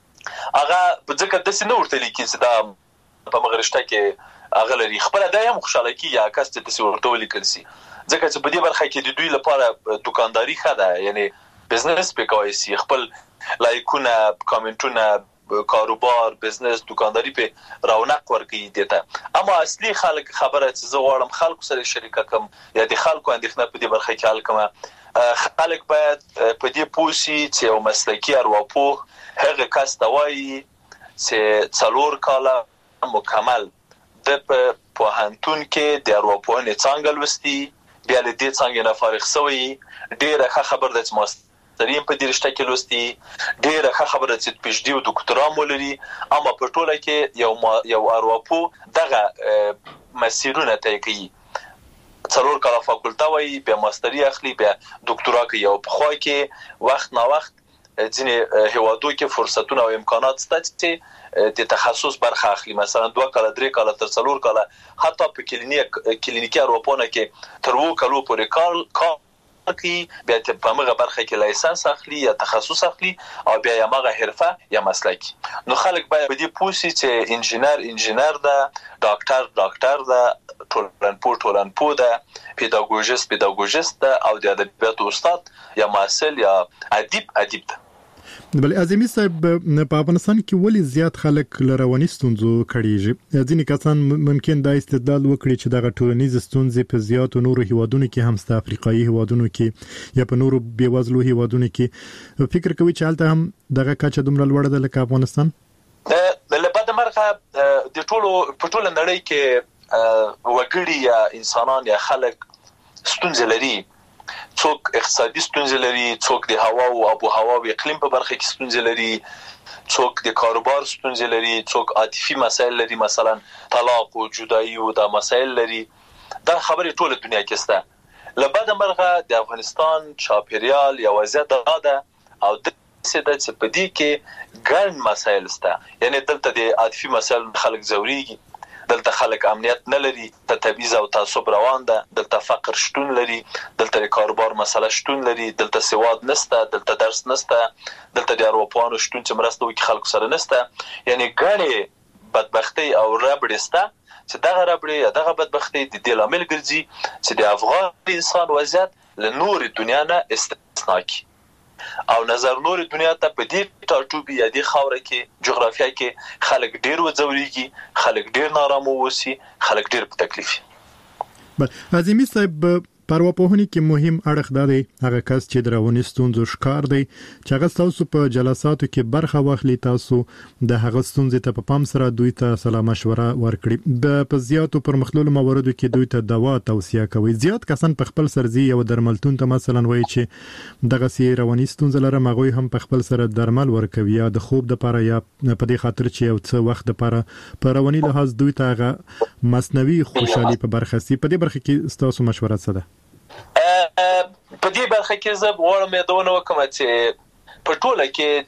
هغه په ځکه د سینو ورته لیکي چې دا په مغرشته کې هغه لري خپل دایم خوشاله کی یا کس ته د ورته لیکل سي. ځکه چې په دې برخه کې د دوی لپاره دکانداری خده، یعنی بزنس په کوي سي، خپل لایکونه، کامنټونه، کاروبار، بزنس، دکانداری په رونق ورکړي دیته. اما اصلي خلک خبره چې زه غواړم خلکو سره شریکه کوم یا د خلکو اندېښنه په دې برخه کې حل کوم. خلک باید په دې پوښي چې یو مسلکی ارواپوه هغه کس ته وایي چې 4 کاله مکمل د پوهنتون کې د ارواپوهنې څانګه لوستي، بیا له دې څانګې نه فارغ شوی، ډېره ښه خبر ده چې ماسترین په دې رشته کې لوستي، ډېره ښه خبره چې پی ایچ ډي او ډاکټرا مو لري. اما په ټوله کې یو ارواپوه دغه مسیرونه طی کوي. 4 کاله فاکولټه وایي، بیا ماستري اخلي، بیا ډاکټرا کوي. او په خوا کې وخت نا وخت ځینې هیوادو کې فرصتونه او امکانات شته چې د تخصص برخه اخلي. مثلا 2 کاله، 3 کاله، تر 4 کاله، حتی په کلینیکي ارواپوهنه کې تر 2 کالو پورې کار کوي. بیا په هغه برخه کې لایسنس اخلي یا تخصص اخلي، او بیا هغه حرفه یا مسلک. نو خلک باید په دې پوښي چې انجینر ده، ډاکټر ده، ټولنپو ده، پیداګوژیست ده، او د ادبیاتو استاد یا محصل یا ادیب ده. بل اعظمي صاحب، په افغانستان کې ولې زیات خلک لرواني ستونزو کړيږي؟ ځینې کسان ممکن دا استدلال وکړي چې دغه ټولنیز ستونزې په زیاتو نورو هیوادونو کې هم ستا افریقایي هیوادونو کې یا په نورو بیوزلو هیوادونو کې. فکر کوي چې هلته هم دغه کچه دومره لوړه ده لکه افغانستان؟ لبد مرغه د ټولو نړۍ کې وګړي یا انسانان یا خلک ستونزې لري. څوک اقتصادي ستونزې لري، څوک د هوا او آب و هوا او اقلیم په برخه کې ستونزې لري، څوک د کاروبار ستونزې لري، څوک عاطفي مسایل لري، مثلا طلاق او جدایي او دا مسایل لري. دا خبرې ټوله دنیا کې شته. لبد مرغه د افغانستان چاپیریال یا وضعیت ده او د سده چې په دې کې ګڼ مسایل شته. یعنی دلته د عاطفي مسایل خلک زوريږي، دلته خلک امنیت نه لري، ته تبعیض او تعصب روان ده، دلته فقر شتون لري، دلته کاروبار مسله شتون لري، دلته سواد نشته، دلته درس نشته، دلته د اروپانو شتون چې مرسته وکړي خلکو سره نشته. یعنی ګڼې بدبختی او ربړې شته چې دغه ربړې یا دغه بدبختی د دې لامل ګرځي چې د افغان انسان وضعیت له نور دنیا نه استثنا کی او نظر نور دنیا ته په دې ټاټوبي یا د خاوره کې جغرافیه کې خلک ډیر وځوريږي، خلک ډیر نارامه وسی، خلک ډیر په تکلیف. اعظمي صاحب، پرواپوهنې کې مهم اړخ دا دی هغه کس چې درونی ستونزو ښکار دی چې هغه تاسو په جلساتو کې برخه واخلي تاسو د هغه ستونزې ته په پام سره دوی ته سلا مشوره ورکړي په زیاتو پرمختللو مواردو کې دوی ته دوا توصیه کوي زیات کسان په خپل سرزي او درملتون ته مثلا وایي چې دغه سي رواني ستونزې لري مغوي هم په خپل سره درمل ورکوي یا د خوب د لپاره یا په دې خاطر چې یو څه وخت لپاره په رواني لحاظ دوی ته هغه مصنوي خوشحالي په برخه سي په دې برخه کې تاسو مشوره څه ده په دې برخه کې زه غواړم یادونه وکم چې په ټوله کې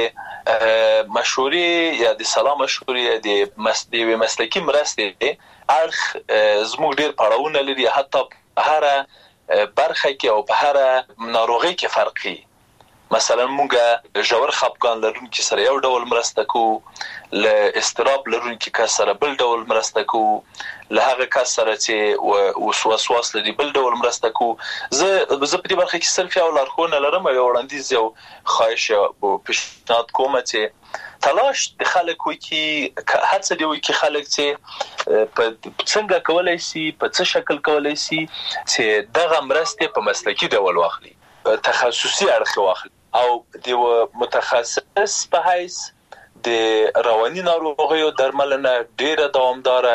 د مشورې یا د سلام مشورې د مسلکي مرستې اړخ زموږ ډېر پړاوونه لري حتی په هر برخه کې او په هر ناروغي کې فرقي مثلا موږ ژور خپګان لرونکي سره یو ډول مرسته کوو له استراب لرونکي کس سره بل ډول مرسته کوو له هغه کس سره چې وسواس لري بل ډول مرسته کوو زه په دې برخه کې صرف یو لارښوونه لرم او وړاندیز یو خواهش او پیشنهاد کوم چې تلاش د خلکو کې هڅه دی چې خلک چې څنګه کولای شي په څه شکل کولای شي چې دغه مرسته په مسلکي ډول واخلي تخصصي اړخ واخلي او د متخصص په حیث د رواني ناروغیو درملنه ډیره دوامداره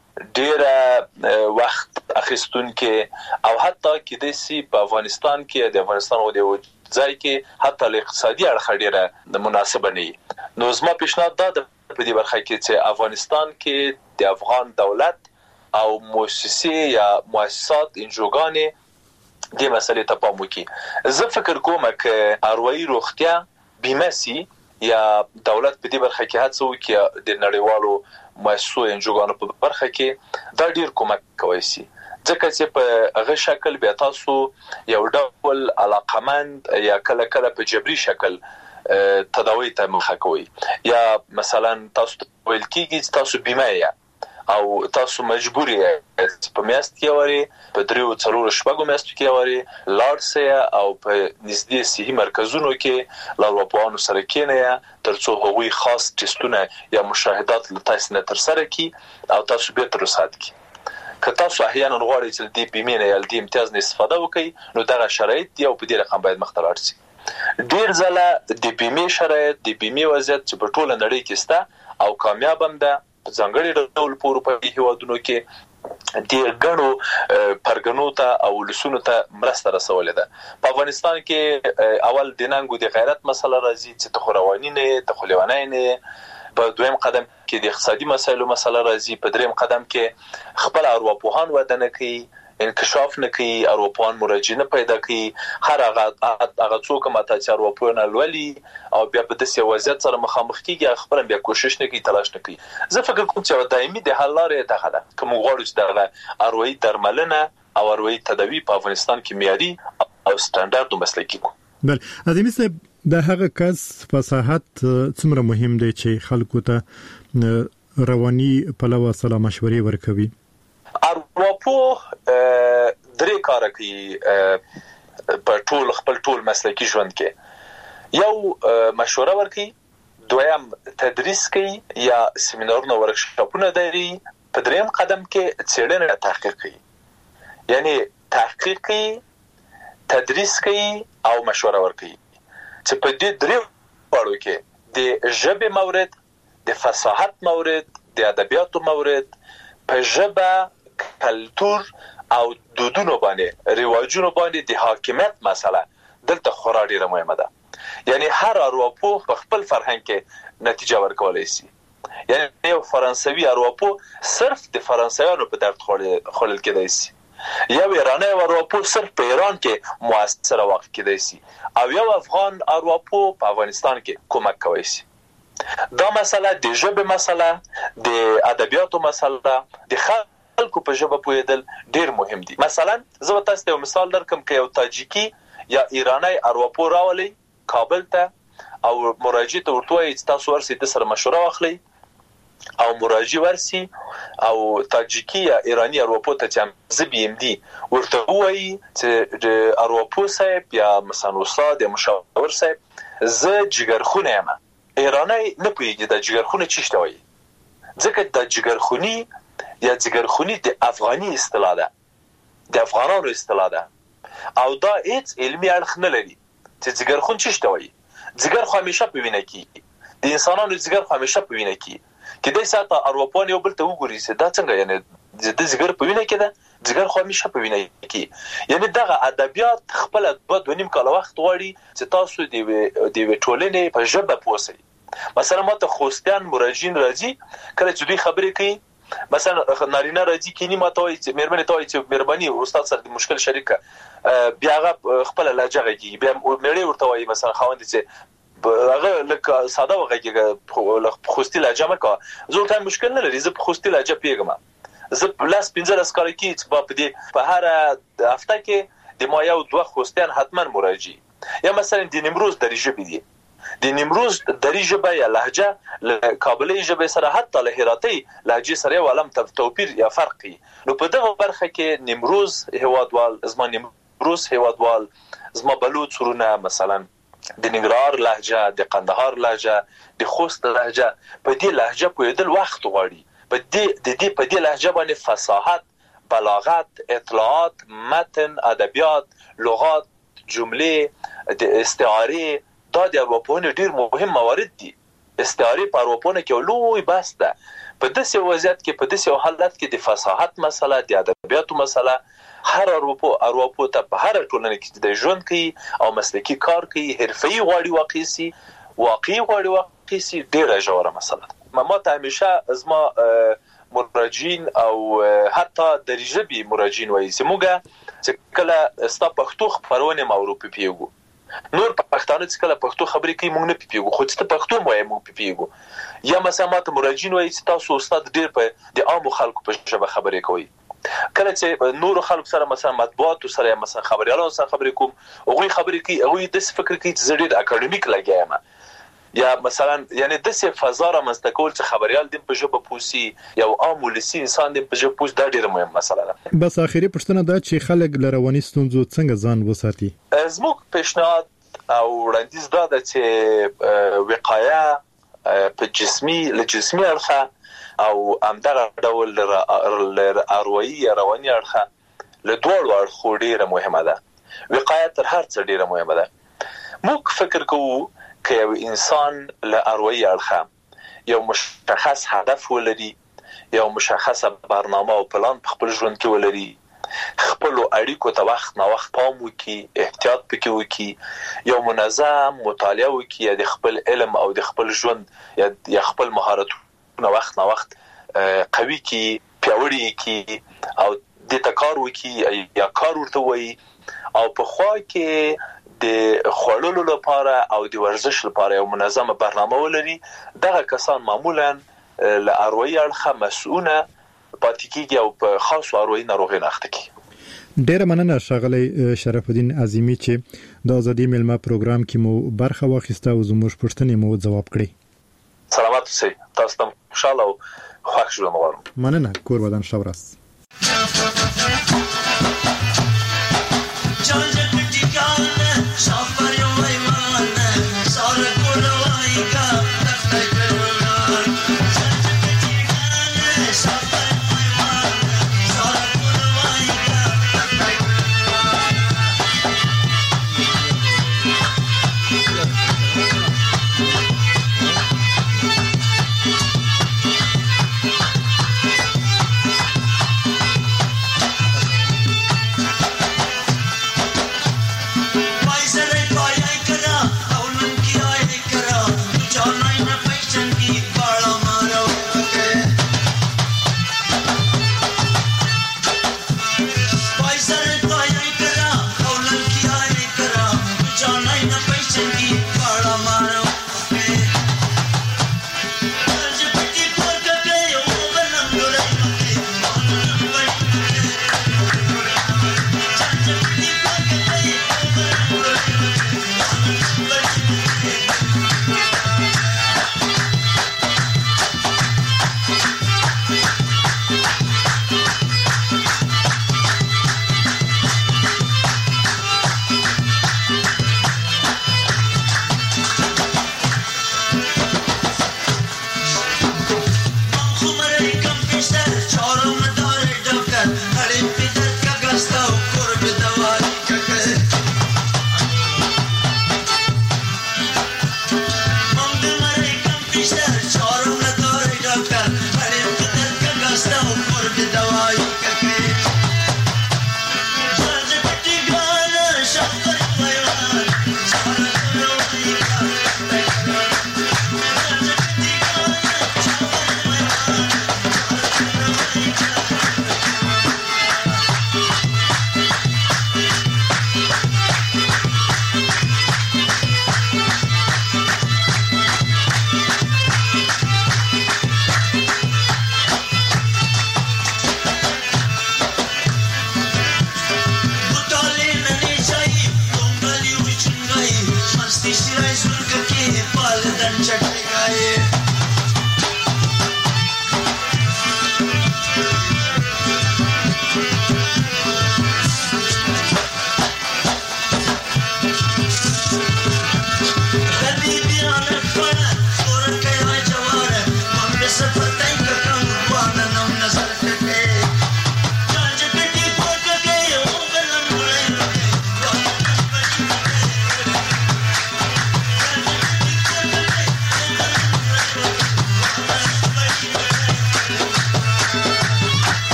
ډیره وخت اخیستونکې او حتی کې د سی په افغانستان کې د افغانستان او د ځای کې حتی له اقتصادي اړخ ډیره مناسبه نه نو زما پیشنهاد دا په دې برخه کې چې افغانستان کې د افغان دولت او مؤسسې یا مؤسسات انجوګانې دې مسلې ته پام وکړي زه فکر کوم چې اروایي روغتیا بیمه سي یا دولت په دې برخه کې هڅه وکړي د نړیوالو مؤسسو انجوګانو په برخه کې دا ډیر کومک کوي سي ځکه چې په هغه شکل بیا تاسو یو ډول علاقمند یا کله په جبري شکل تداوی ته مخه کوي یا مثلا تاسو ویل کېږي تاسو بیمه یا او تاسو مجبور یې په میاشت کې وری په 3-4 شپږو میاشتو کې وری لاړ او په نږدې صحي مرکزونو کې لارواپوهانو سره کېنئ ترڅو هغوی خاص ټیسټونه یا مشاهدات له تاسو نه تر سره کړي او تاسو به تر وسات کړي که تاسو احیانا غواړئ چې د بیمې نه یا د امتیاز نه استفاده وکړئ نو دغه شرایط یو په دې رقم باید مختلف شي ډیر ځله د بیمې شرایط د بیمې وضعیت چې په ټوله نړۍ کې سته او کامیاب هم ده ځانګړي ډول په اروپایي هیوادونو کې د غنو پرګنو ته او لسونو ته مرسته رسولې ده په افغانستان کې اول د ننګو د غیرت مسله راځي چې تخروانی نه تخلیوانی نه په دویم قدم کې د اقتصادي مسایلو مسله راځي په دریم قدم کې خپل ارواپوهان ودانه کوي انکشاف نه کوي اروپان مراجعه پیدا کوي هر هغه څوک ماته چې اروپونه لولي او بیا په داسې وضعیت سره مخامخ کیږي خپل بیا کوشش نه کوي تلاش نه کوي زه فکر کوم چې دایمي د حل لارې ته ده کوم غواړو چې دغه اروایي درملنه او اروایي تداوی په افغانستان کې معیاري او سټانډارډ مسلکي کو بل ادمي صاحب د هغه کس فصاحت څومره مهم دی چې خلکو ته رواني پلوه سلا مشورې ورکوي ارواپوه درې کار کوي په خپل ټول مسلکي ژوند کې یو مشوره ورکوي دویم تدریس کوي یا سیمینارونه ورکشاپونه لري په دریم قدم کې څېړنه تحقیق کوي یعنی تحقیق کوي تدریس کوي او مشوره ورکوي چې په دې درې وړو کې د ژبې مورد د فصاحت مورد د ادبیاتو مورد په ژبه کلتور او دودونو باندې رواجونو باندې د حاکمیت مسله دلته خورا ډیره مهمه ده یعنی هر ارواپوه په خپل فرهنګ کې نتیجه ورکولای شي یعنی یو فرانسوي ارواپوه صرف د فرانسویانو په درد خورل کېدای شي یو ایرانی ارواپوه صرف په ایران کې موثر واقع کېدای شي او یو افغان ارواپوه په افغانستان کې کومک کوي شي دا مسله د ژبې مسله د ادبیاتو مسله د خلکو په ژبه پوهیدل ډیر مهم دي مثلا زه تاسو ته مثال درکم چې یو تاجیکی یا ایرانی ارواپوه راولي کابل ته او مراجعه ورته چې تاسو ورسې د سره مشوره واخلي او مراجعه ورسي او تاجیکی یا ایرانی ارواپوه ته چې زه بي ام دي ورته وایي چې ارواپوه صاحب یا مثلا استاد یا مشاور صاحب زه جګرخونه یم ایرانی نه پوهیږي د جګرخونه چی شته وایي ځکه د جګرخونی یا جګرخونی د افغاني اصطلاح ده د افغانانو اصطلاح ده او دا هیڅ علمي اړخ نه لري چې ځګر خون چشته وایي. ځګر خو همیشه په وینه کې د انسانانو ځګر خو همیشه په وینه کې کله ساته اروپان یو بل ته وګوري چې دا څنګه یعنی د ځګر په وینه کې ده ځګر خو همیشه په وینه کې یعنی دغه ادبیات خپل 2.5 کال وخت غواړي چې تاسو د ټولنې په ژبه پوسئ. مثلا ماته خوستیان مراجعین راځي کله چې دوی خبرې کوي مثلا نارینه راځي کینی ماته وایي چې مېرمنې ته وایي چې مهرباني استاد سره د مشکل شریکه بیا هغه خپل لهجه کوي بیا مېړې ورته وایي مثلا خاوند چې هغه لکه ساده وغږیږي خوستی لهجه مکه زه ته مشکل نه لري زه په خوستی لهجه پیګم زه پلاس 15 کال کې چې په هر هفته کې د ما یو دوه خوستیان حتما مراجعي یا مثلا د نیمروز درجه بيدي د نیمروز درجه به یا لهجه کابلی ژبه سره حتی له هراتی لهجه سره ولم توپیر یا فرقي نو په دغه برخه کې نیمروز هوادوال زما نیمروز هوادوال زما بلوچ ورونه مثلا د ننګرهار لهجه د قندهار لهجه د خوست لهجه په دې لهجه پوهېدل وخت غواړي په دې لهجه باندې فصاحت بلاغت اطلاعات متن ادبیات لغات جمله د استعاره دا د اروپونو ډیر مهم موارد دي. استعاره په اروپونو کې لوی بحث ده. په داسې وضعیت کې په داسې حالت کې د فصاحت مسله د ادبیاتو مسله هر اروپو ته په هر ټولنه کې د ژوند کوي او مسلکی کار کوي حرفي غواړي واقعي غواړي ډیره ژوره مسله ده. ما ته همیشه ازما مراجعین او حتی درجبي مراجعین وایي چې موږ چې کله ستا پښتو خبرونه ماوروپی پیګو نور پښتانه چې کله پښتو خبرې کوي موږ نه پیګو خو چې پښتو مو موږ پیګو یا مثلا ماته مراجعین وایي چې تاسو استاد ډیر په د عام خلکو په ژبه خبرې کوي کله چې نور خلکو سره مثلا مطبوعات سره مثلا خبريالانو سره خبرې کوم هغه خبرې کوي هغه د فکر کوي چې زړه اکاډمیک لګیایم یا مثلا یعنی د څه فضا را مستقول چې خبريال د په ژبه پوسی یو عام ولسی انسان د په ژبه پوس دا ډیره مهمه مسله ده. بس اخیری پښتنه دا چې خلک لرواني ستونزو څنګه ځان وساتي زموږ پیشنهاد او وړاندیز دا ده چې وقایه په جسمي اړخه او همدغه ډول اروایي رواني اړخه له دوړو اړخو ډیره مهمه ده. وقایه تر هر څه ډیره مهمه ده. موږ فکر کوو که یو انسان له اروایي اړخه یو مشخص هدف ولري یو مشخصه برنامه او پلان په خپل ژوند کې ولري خپل اړیکو ته وخت نه وخت پام وکړي احتیاط پکې وکړي یو منظم مطالعه وکړي د خپل علم او د خپل ژوند یا خپل مهارتونو وخت نه وخت قوي کړي پیاوړي کړي او د تکار وکړي یا کار ورته وایي او په خوا کې د خوړلو لپاره او د ورزش لپاره یو منظمه برنامه ولري دغه کسان معمولا له اروایي اړخه مسؤونه پاتې کیږي او په خاصو اروایي ناروغي نه اخته کیږي. ډیره مننه ښاغلی شرف الدین عظیمی چې د ازادي ملما پروګرام کې مو برخه واخیسته او زموږ پوښتنې مو ځواب کړې. سلامات اوسئ تاسو ته خوشاله او خوښ ژوند غواړم. مننه کور ودان ښه ورځ.